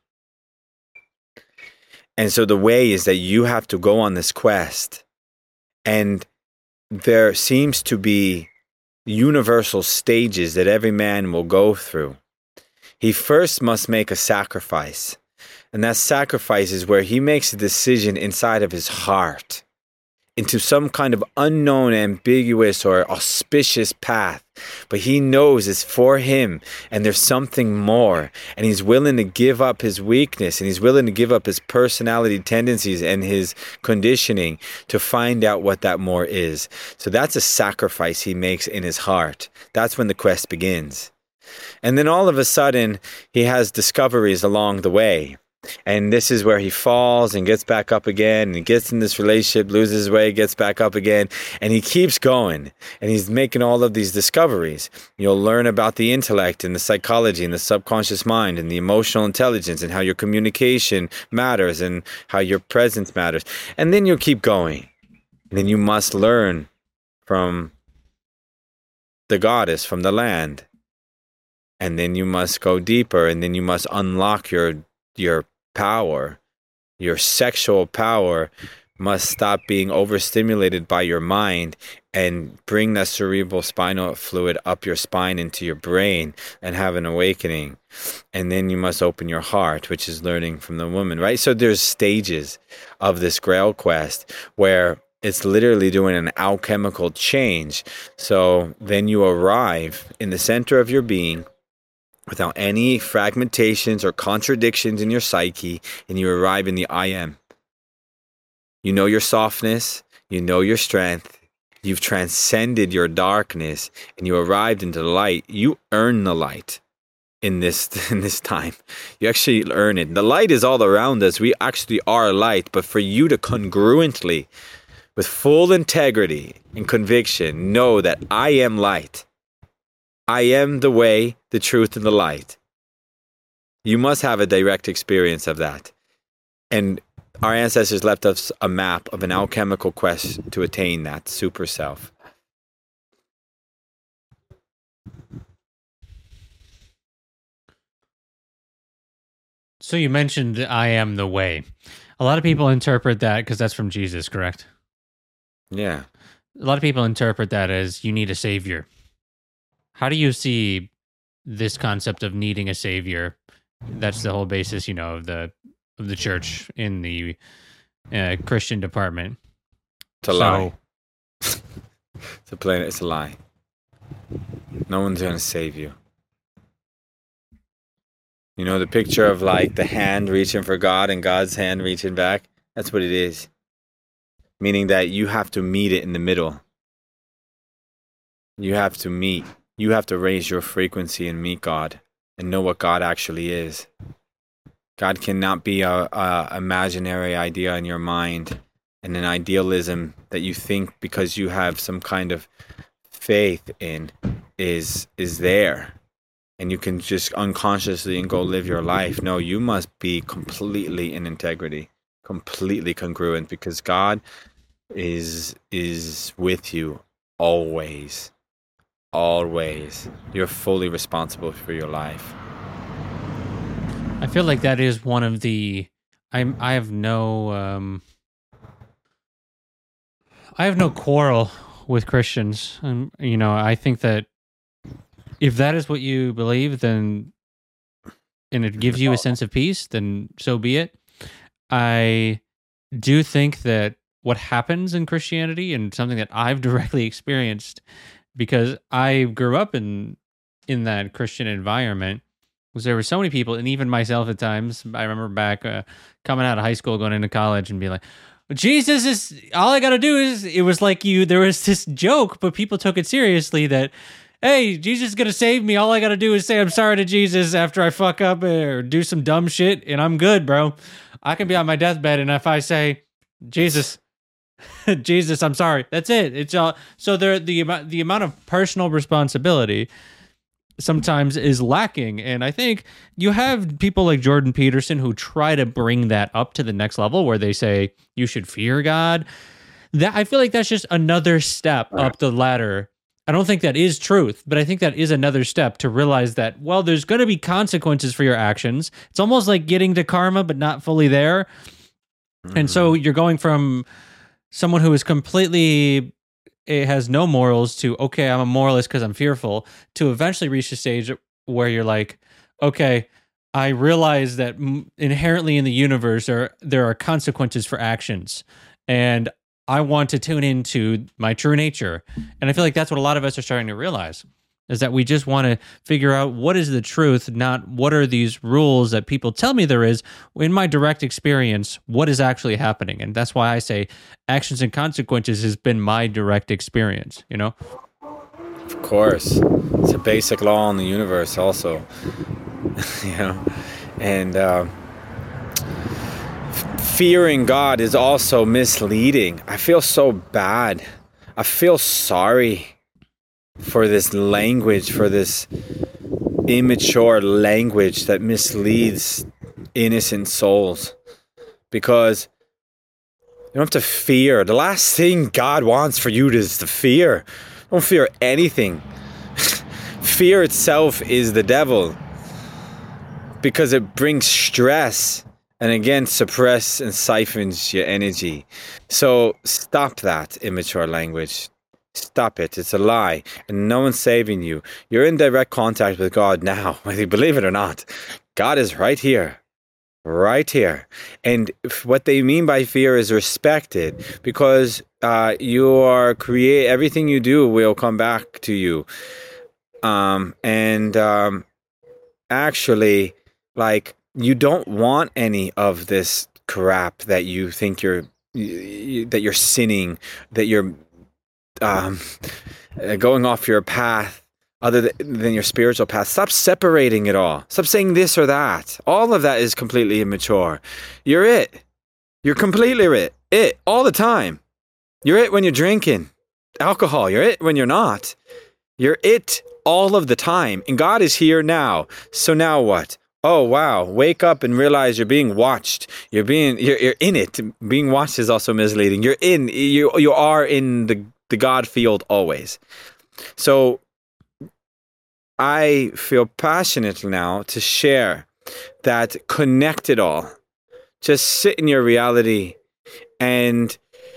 And so the way is that you have to go on this quest. And there seems to be universal stages that every man will go through. He first must make a sacrifice. And that sacrifice is where he makes a decision inside of his heart into some kind of unknown, ambiguous, or auspicious path. But he knows it's for him, and there's something more. And he's willing to give up his weakness, and he's willing to give up his personality tendencies and his conditioning to find out what that more is. So that's a sacrifice he makes in his heart. That's when the quest begins. And then all of a sudden, he has discoveries along the way. And this is where he falls and gets back up again, and gets in this relationship, loses his way, gets back up again, and he keeps going, and he's making all of these discoveries. You'll learn about the intellect and the psychology and the subconscious mind and the emotional intelligence and how your communication matters and how your presence matters. And then you'll keep going. And then you must learn from the goddess, from the land. And then you must go deeper, and then you must unlock your your power. Your sexual power must stop being overstimulated by your mind and bring that cerebral spinal fluid up your spine into your brain and have an awakening. And then you must open your heart, which is learning from the woman, right? So there's stages of this Grail quest where it's literally doing an alchemical change. So then you arrive in the center of your being without any fragmentations or contradictions in your psyche, and you arrive in the I am. You know your softness, you know your strength, you've transcended your darkness, and you arrived into the light. You earn the light. in this in this time. You actually earn it. The light is all around us. We actually are light, but for you to congruently, with full integrity and conviction, know that I am light. I am the way, the truth, and the light. You must have a direct experience of that. And our ancestors left us a map of an alchemical quest to attain that super self. So you mentioned I am the way. A lot of people interpret that, because that's from Jesus, correct? Yeah. A lot of people interpret that as you need a savior. How do you see this concept of needing a savior? That's the whole basis, you know, of the of the church in the uh, Christian department. It's a so, lie. It's a plain, it's a lie. No one's going to save you. You know, the picture of like the hand reaching for God and God's hand reaching back? That's what it is. Meaning that you have to meet it in the middle. You have to meet. You have to raise your frequency and meet God and know what God actually is. God cannot be a, a imaginary idea in your mind and an idealism that you think because you have some kind of faith in is is there. And you can just unconsciously and go live your life. No, you must be completely in integrity, completely congruent, because God is is with you always. Always. You're fully responsible for your life. I feel like that is one of the I'm I have no um I have no quarrel with Christians. And you know, I think that if that is what you believe, then and it gives you a sense of peace, then so be it. I do think that what happens in Christianity, and something that I've directly experienced because I grew up in in that Christian environment, was there were so many people, and even myself at times, I remember back uh, coming out of high school, going into college and being like, Jesus is, all I got to do is, it was like you, there was this joke, but people took it seriously that, hey, Jesus is going to save me. All I got to do is say I'm sorry to Jesus after I fuck up or do some dumb shit, and I'm good, bro. I can be on my deathbed, and if I say, Jesus, Jesus, I'm sorry, that's it. It's all. So there, the amount, the amount of personal responsibility sometimes is lacking, and I think you have people like Jordan Peterson who try to bring that up to the next level, where they say you should fear God. That I feel like that's just another step up the ladder. I don't think that is truth, but I think that is another step to realize that, well, there's going to be consequences for your actions. It's almost like getting to karma, but not fully there. Mm-hmm. And so you're going from someone who is completely, it has no morals, to, okay, I'm a moralist because I'm fearful, to eventually reach a stage where you're like, okay, I realize that inherently in the universe are, there are consequences for actions. And I want to tune into my true nature. And I feel like that's what a lot of us are starting to realize, is that we just want to figure out what is the truth, not what are these rules that people tell me there is. In my direct experience, what is actually happening? And that's why I say actions and consequences has been my direct experience, you know? Of course. It's a basic law in the universe also, you know? And, uh, fearing God is also misleading. I feel so bad. I feel sorry for this language, for this immature language that misleads innocent souls. Because you don't have to fear. The last thing God wants for you is to fear. Don't fear anything. Fear itself is the devil, because it brings stress. And again, suppress and siphons your energy. So stop that immature language. Stop it. It's a lie. And no one's saving you. You're in direct contact with God now, whether you believe it or not. God is right here. Right here. And what they mean by fear is respected, because uh, you are create everything you do will come back to you. Um, and um, actually, like, you don't want any of this crap that you think you're you, that you're sinning, that you're um, going off your path other th- than your spiritual path. Stop separating it all. Stop saying this or that. All of that is completely immature. You're it. You're completely it. It all the time. You're it when you're drinking alcohol. You're it when you're not. You're it all of the time. And God is here now. So now what? Oh, wow. Wake up and realize you're being watched. You're being, you're, you're in it. Being watched is also misleading. You're in, you, you are in the, the God field always. So I feel passionate now to share that connect it all. Just sit in your reality and,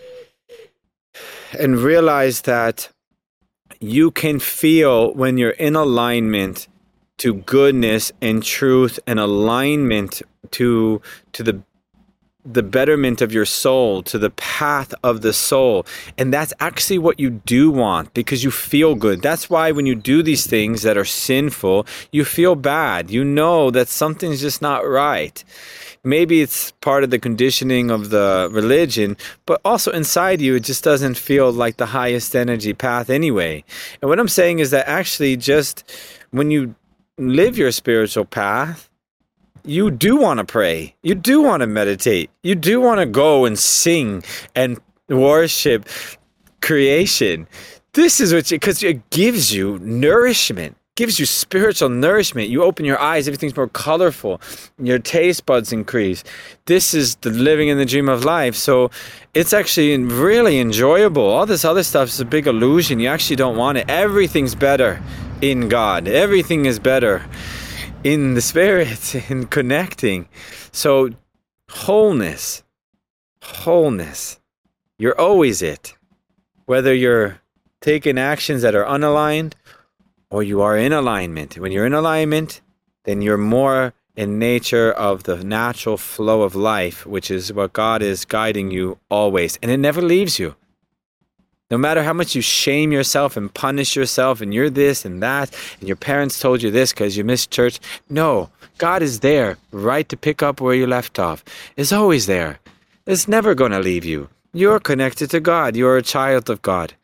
and realize that you can feel when you're in alignment to goodness and truth and alignment to to the the betterment of your soul, to the path of the soul. And that's actually what you do want, because you feel good. That's why when you do these things that are sinful, you feel bad. You know that something's just not right. Maybe it's part of the conditioning of the religion, but also inside you, it just doesn't feel like the highest energy path anyway. And what I'm saying is that actually just when you live your spiritual path, you do want to pray. You do want to meditate. You do want to go and sing and worship creation. This is what, because it gives you nourishment, gives you spiritual nourishment. You open your eyes, everything's more colorful. Your taste buds increase. This is the living in the dream of life. So it's actually really enjoyable. All this other stuff is a big illusion. You actually don't want it. Everything's better in God. Everything is better in the spirit, in connecting. So wholeness, wholeness, you're always it. Whether you're taking actions that are unaligned or you are in alignment. When you're in alignment, then you're more in nature of the natural flow of life, which is what God is guiding you always. And it never leaves you. No matter how much you shame yourself and punish yourself and you're this and that, and your parents told you this because you missed church. No, God is there, right to pick up where you left off. It's always there. It's never going to leave you. You're connected to God. You're a child of God.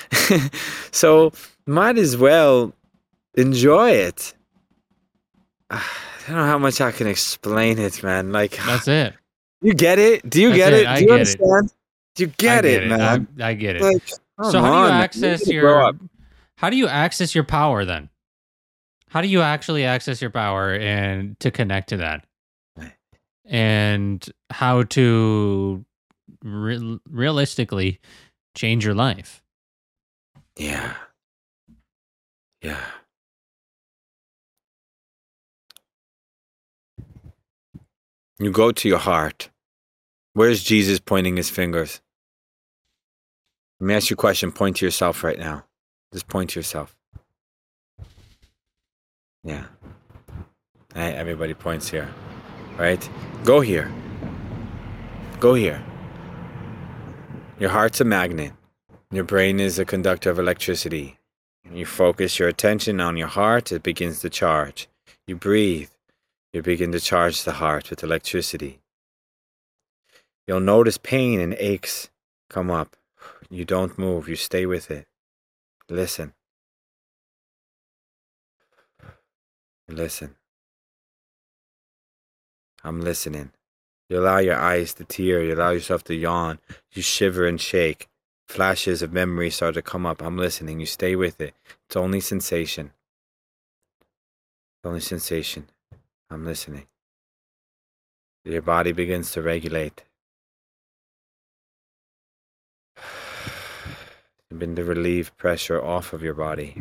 So might as well enjoy it. I don't know how much I can explain it, man. Like, That's it. You get it? Do you That's get it. it? I Do you get understand? it. You get, I get it, it, man. I, I get it. Like, so how do you on, access you grow your up. how do you access your power then? How do you actually access your power and to connect to that? And how to re- realistically change your life? Yeah. Yeah. You go to your heart. Where's Jesus pointing his fingers? Let me ask you a question. Point to yourself right now. Just point to yourself. Yeah. Hey, everybody points here. Right? Go here. Go here. Your heart's a magnet. Your brain is a conductor of electricity. You focus your attention on your heart, it begins to charge. You breathe. You begin to charge the heart with electricity. You'll notice pain and aches come up. You don't move. You stay with it. Listen. Listen. I'm listening. You allow your eyes to tear. You allow yourself to yawn. You shiver and shake. Flashes of memory start to come up. I'm listening. You stay with it. It's only sensation. It's only sensation. I'm listening. Your body begins to regulate. You begin to relieve pressure off of your body.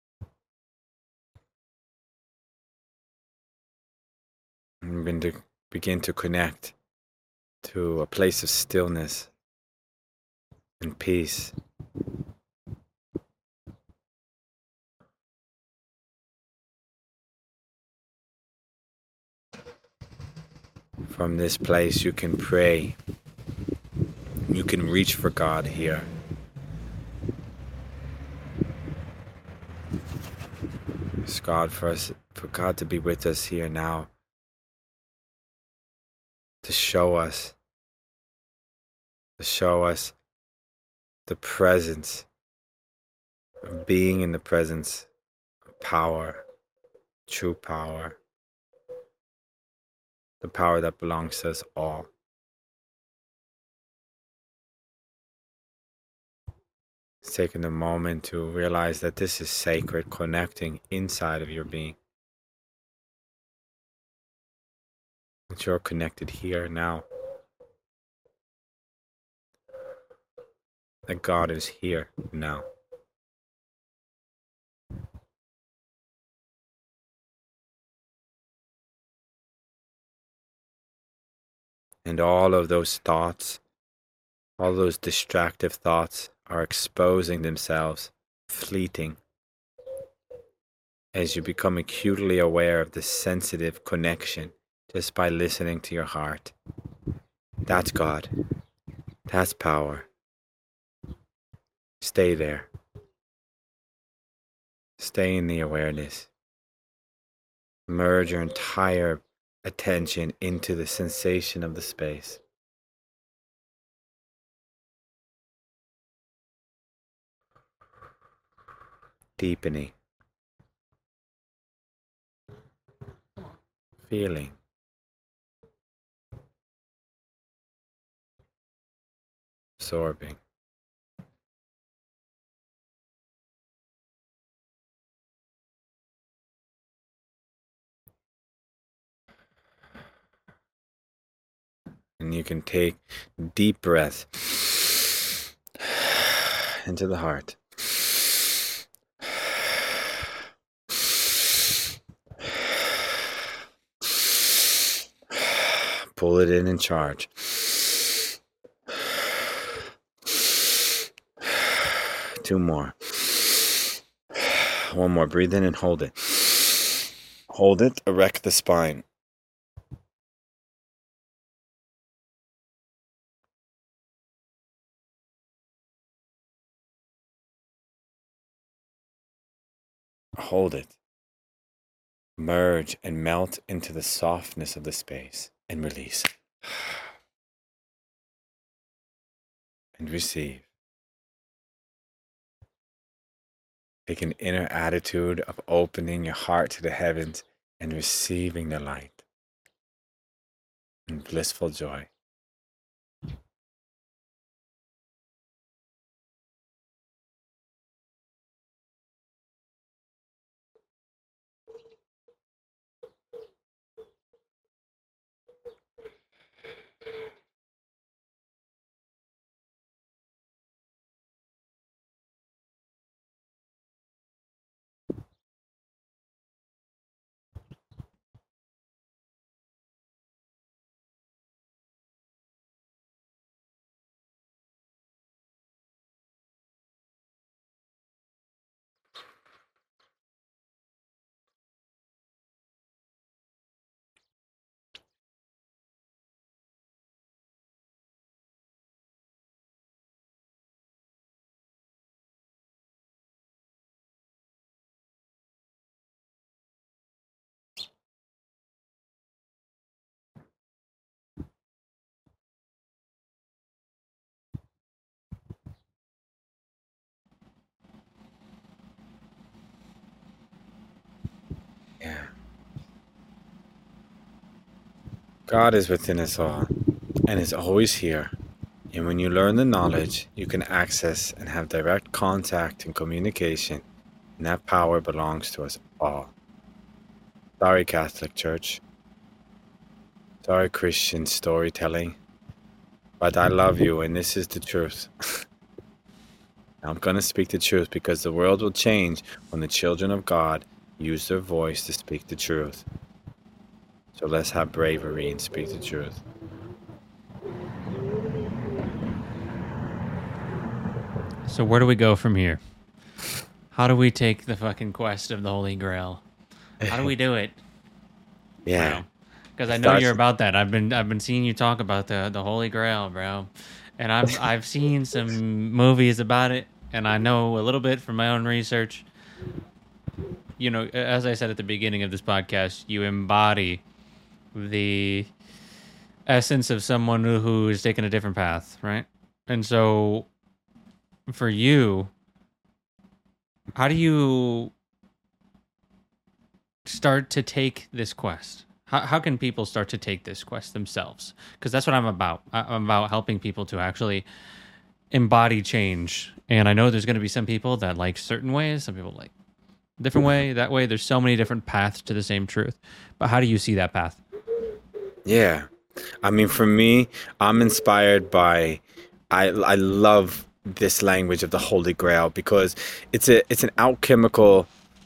You begin to begin to connect to a place of stillness and peace. From this place, you can pray. You can reach for God here. Ask God for us, for God to be with us here now, to show us, to show us the presence of being in the presence power, true power, the power that belongs to us all. It's taking a moment to realize that this is sacred, connecting inside of your being. That you're connected here now. That God is here now. And all of those thoughts, all those distractive thoughts are exposing themselves, fleeting, as you become acutely aware of the sensitive connection just by listening to your heart. That's God. That's power. Stay there. Stay in the awareness. Merge your entire attention into the sensation of the space. Deepening. Feeling. Absorbing. And you can take deep breaths into the heart. Pull it in and charge. Two more. One more. Breathe in and hold it. Hold it. Erect the spine. Hold it. Merge and melt into the softness of the space and release. And receive. Take an inner attitude of opening your heart to the heavens and receiving the light and blissful joy. Yeah. God is within us all and is always here. And when you learn the knowledge, you can access and have direct contact and communication. And that power belongs to us all. Sorry, Catholic Church. Sorry, Christian storytelling. But I love you, and this is the truth. I'm going to speak the truth because the world will change when the children of God use their voice to speak the truth. So let's have bravery and speak the truth. So where do we go from here? How do we take the fucking quest of the Holy Grail? How do we do it? Yeah. Because I know you're about that. I've been I've been seeing you talk about the, the Holy Grail, bro. And I've I've seen some movies about it, and I know a little bit from my own research. You know, as I said at the beginning of this podcast, you embody the essence of someone who, who is taking a different path, right? And so for you, how do you start to take this quest? How, how can people start to take this quest themselves? Because that's what I'm about. I'm about helping people to actually embody change. And I know there's going to be some people that like certain ways, some people like different way, that way. There's so many different paths to the same truth. But how do you see that path? Yeah. I mean, for me, I'm inspired by, I I love this language of the Holy Grail because it's a it's an alchemical,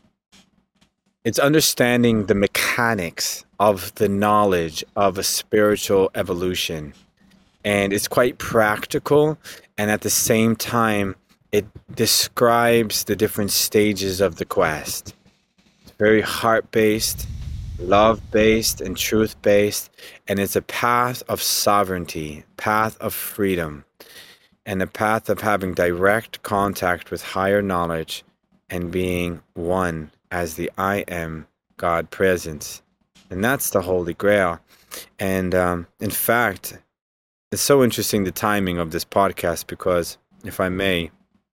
it's understanding the mechanics of the knowledge of a spiritual evolution. And it's quite practical, and at the same time, it describes the different stages of the quest. It's very heart-based, love-based, and truth-based, and it's a path of sovereignty, path of freedom, and a path of having direct contact with higher knowledge and being one as the I am God presence. And that's the Holy Grail. And um, in fact, it's so interesting the timing of this podcast because, if I may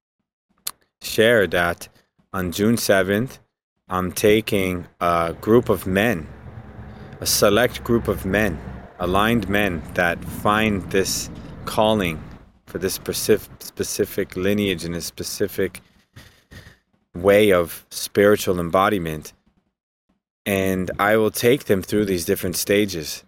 share that, on June seventh, I'm taking a group of men, a select group of men, aligned men that find this calling for this specific, specific lineage and a specific way of spiritual embodiment. And I will take them through these different stages.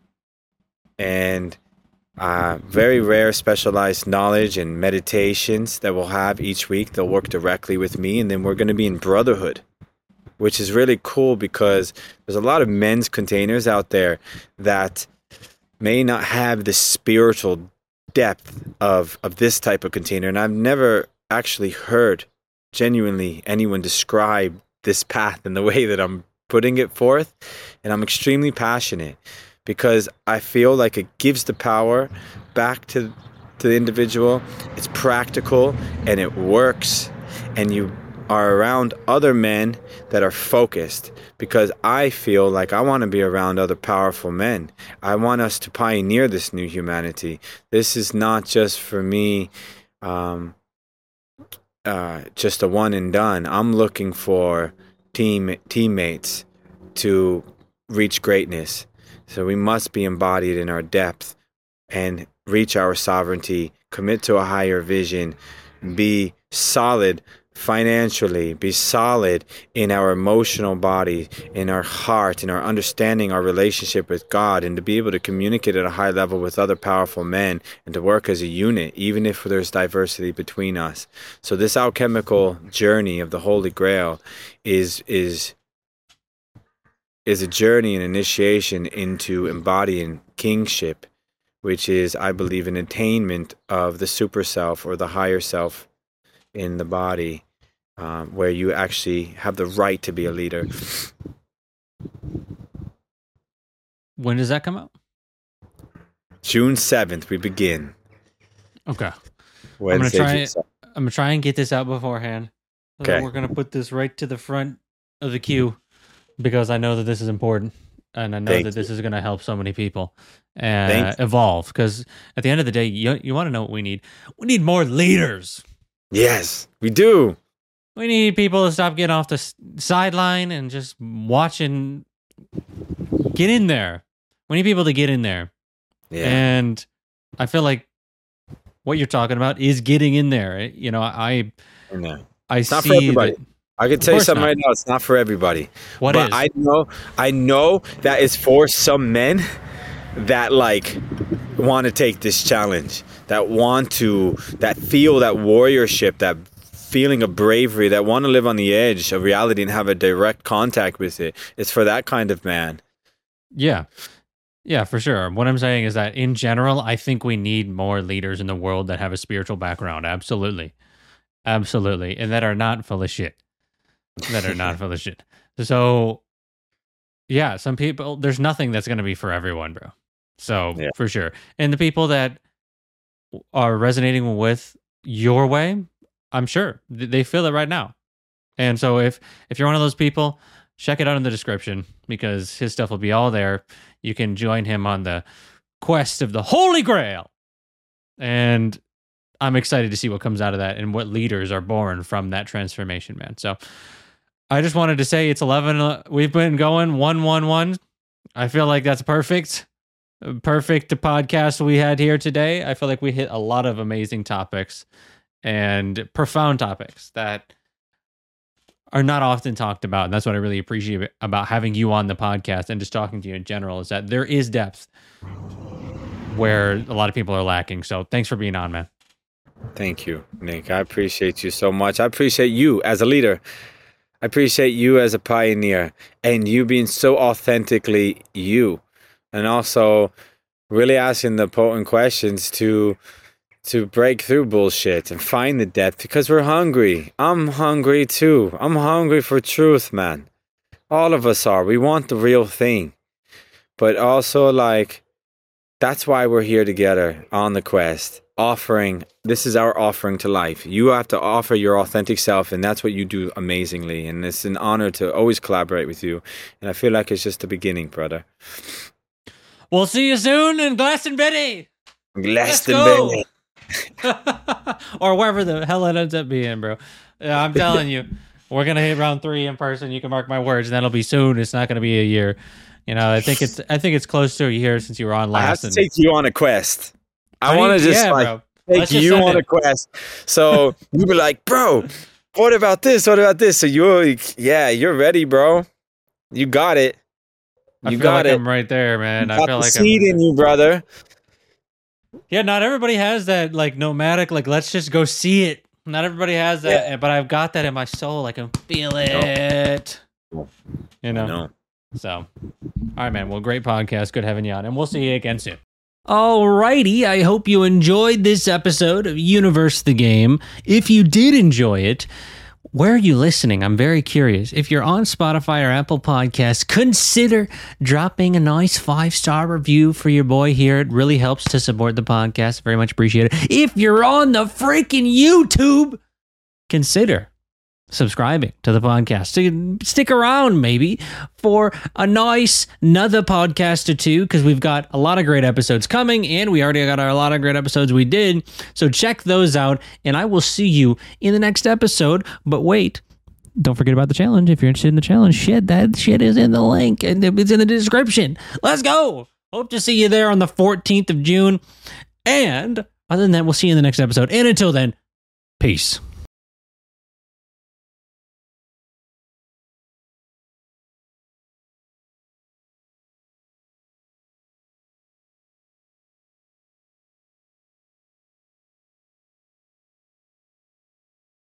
And Uh, very rare specialized knowledge and meditations that we'll have each week. They'll work directly with me, and then we're going to be in brotherhood, which is really cool because there's a lot of men's containers out there that may not have the spiritual depth of, of this type of container. And I've never actually heard genuinely anyone describe this path in the way that I'm putting it forth. And I'm extremely passionate, because I feel like it gives the power back to, to the individual. It's practical and it works, and you are around other men that are focused, because I feel like I want to be around other powerful men. I want us to pioneer this new humanity. This is not just for me, um, uh, just a one and done. I'm looking for team teammates to reach greatness. So we must be embodied in our depth and reach our sovereignty, commit to a higher vision, be solid financially, be solid in our emotional body, in our heart, in our understanding our relationship with God, and to be able to communicate at a high level with other powerful men and to work as a unit, even if there's diversity between us. So this alchemical journey of the Holy Grail is is is a journey and initiation into embodying kingship, which is, I believe, an attainment of the super self or the higher self in the body, um, where you actually have the right to be a leader. When does that come out? June seventh, we begin. Okay. Wednesday, I'm gonna try. June seventh. I'm gonna try and get this out beforehand. So Okay. we're gonna put this right to the front of the queue, because I know that this is important, and I know Thank that this you. is going to help so many people uh, Thank you. evolve. Because at the end of the day, you you want to know what we need? We need more leaders. Yes, we do. We need people to stop getting off the s- sideline and just watching. Get in there. We need people to get in there. Yeah. And I feel like what you're talking about is getting in there. You know, I I know. I It's not see for everybody. that. I can tell you course something not. right now. It's not for everybody. What but is? I know, I know that is for some men that like want to take this challenge, that want to, that feel that warriorship, that feeling of bravery, that want to live on the edge of reality and have a direct contact with it. It's for that kind of man. Yeah. Yeah, for sure. What I'm saying is that in general, I think we need more leaders in the world that have a spiritual background. Absolutely. Absolutely. And that are not full of shit. That are not full of shit. So, yeah, some people, there's nothing that's going to be for everyone, bro. So, Yeah. for sure. And the people that are resonating with your way, I'm sure th- they feel it right now. And so if if you're one of those people, check it out in the description, because his stuff will be all there. You can join him on the quest of the Holy Grail. And I'm excited to see what comes out of that and what leaders are born from that transformation, man. So I just wanted to say it's eleven. Uh, we've been going one, one, one. I feel like that's perfect. Perfect podcast we had here today. I feel like we hit a lot of amazing topics and profound topics that are not often talked about. And that's what I really appreciate about having you on the podcast and just talking to you in general, is that there is depth where a lot of people are lacking. So thanks for being on, man. Thank you, Nick. I appreciate you so much. I appreciate you as a leader. I appreciate you as a pioneer, and you being so authentically you, and also really asking the potent questions to to break through bullshit and find the depth, because we're hungry. I'm hungry too. I'm hungry for truth, man. All of us are. We want the real thing. But also, like, that's why we're here together on the quest, offering. This is our offering to life. You have to offer your authentic self, and that's what you do amazingly. And it's an honor to always collaborate with you. And I feel like it's just the beginning, brother. We'll see you soon in Glastonbury. Glastonbury. Or wherever the hell it ends up being, bro. Yeah, I'm telling you, we're gonna hit round three in person. You can mark my words, and that'll be soon. It's not gonna be a year. You know, I think it's I think it's close to a year since you were on last. I have to and, take you on a quest. I, I want to just yeah, like bro. take Let's just you on it. a quest. So you be like, bro, what about this? What about this? So you're yeah, you're ready, bro. You got it. You I feel got like it. I'm right there, man. You I got feel the like seed I'm in you, brother. Yeah, not everybody has that like nomadic, like let's just go see it. Not everybody has that, Yeah. but I've got that in my soul. I can feel it. No. You know? No. So, all right, man. Well, great podcast. Good having you on, and we'll see you again soon. Alrighty, I hope you enjoyed this episode of Universe the Game. If you did enjoy it, where are you listening? I'm very curious. If you're on Spotify or Apple Podcasts, consider dropping a nice five-star review for your boy here. It really helps to support the podcast. Very much appreciated. If you're on the freaking YouTube, consider subscribing to the podcast. So stick around maybe for a nice another podcast or two, because we've got a lot of great episodes coming, and we already got our, a lot of great episodes we did. So check those out, and I will see you in the next episode. But wait, don't forget about the challenge. If you're interested in the challenge, shit, that shit is in the link and it's in the description. Let's go. Hope to see you there on the fourteenth of June. And other than that, we'll see you in the next episode. And until then, peace.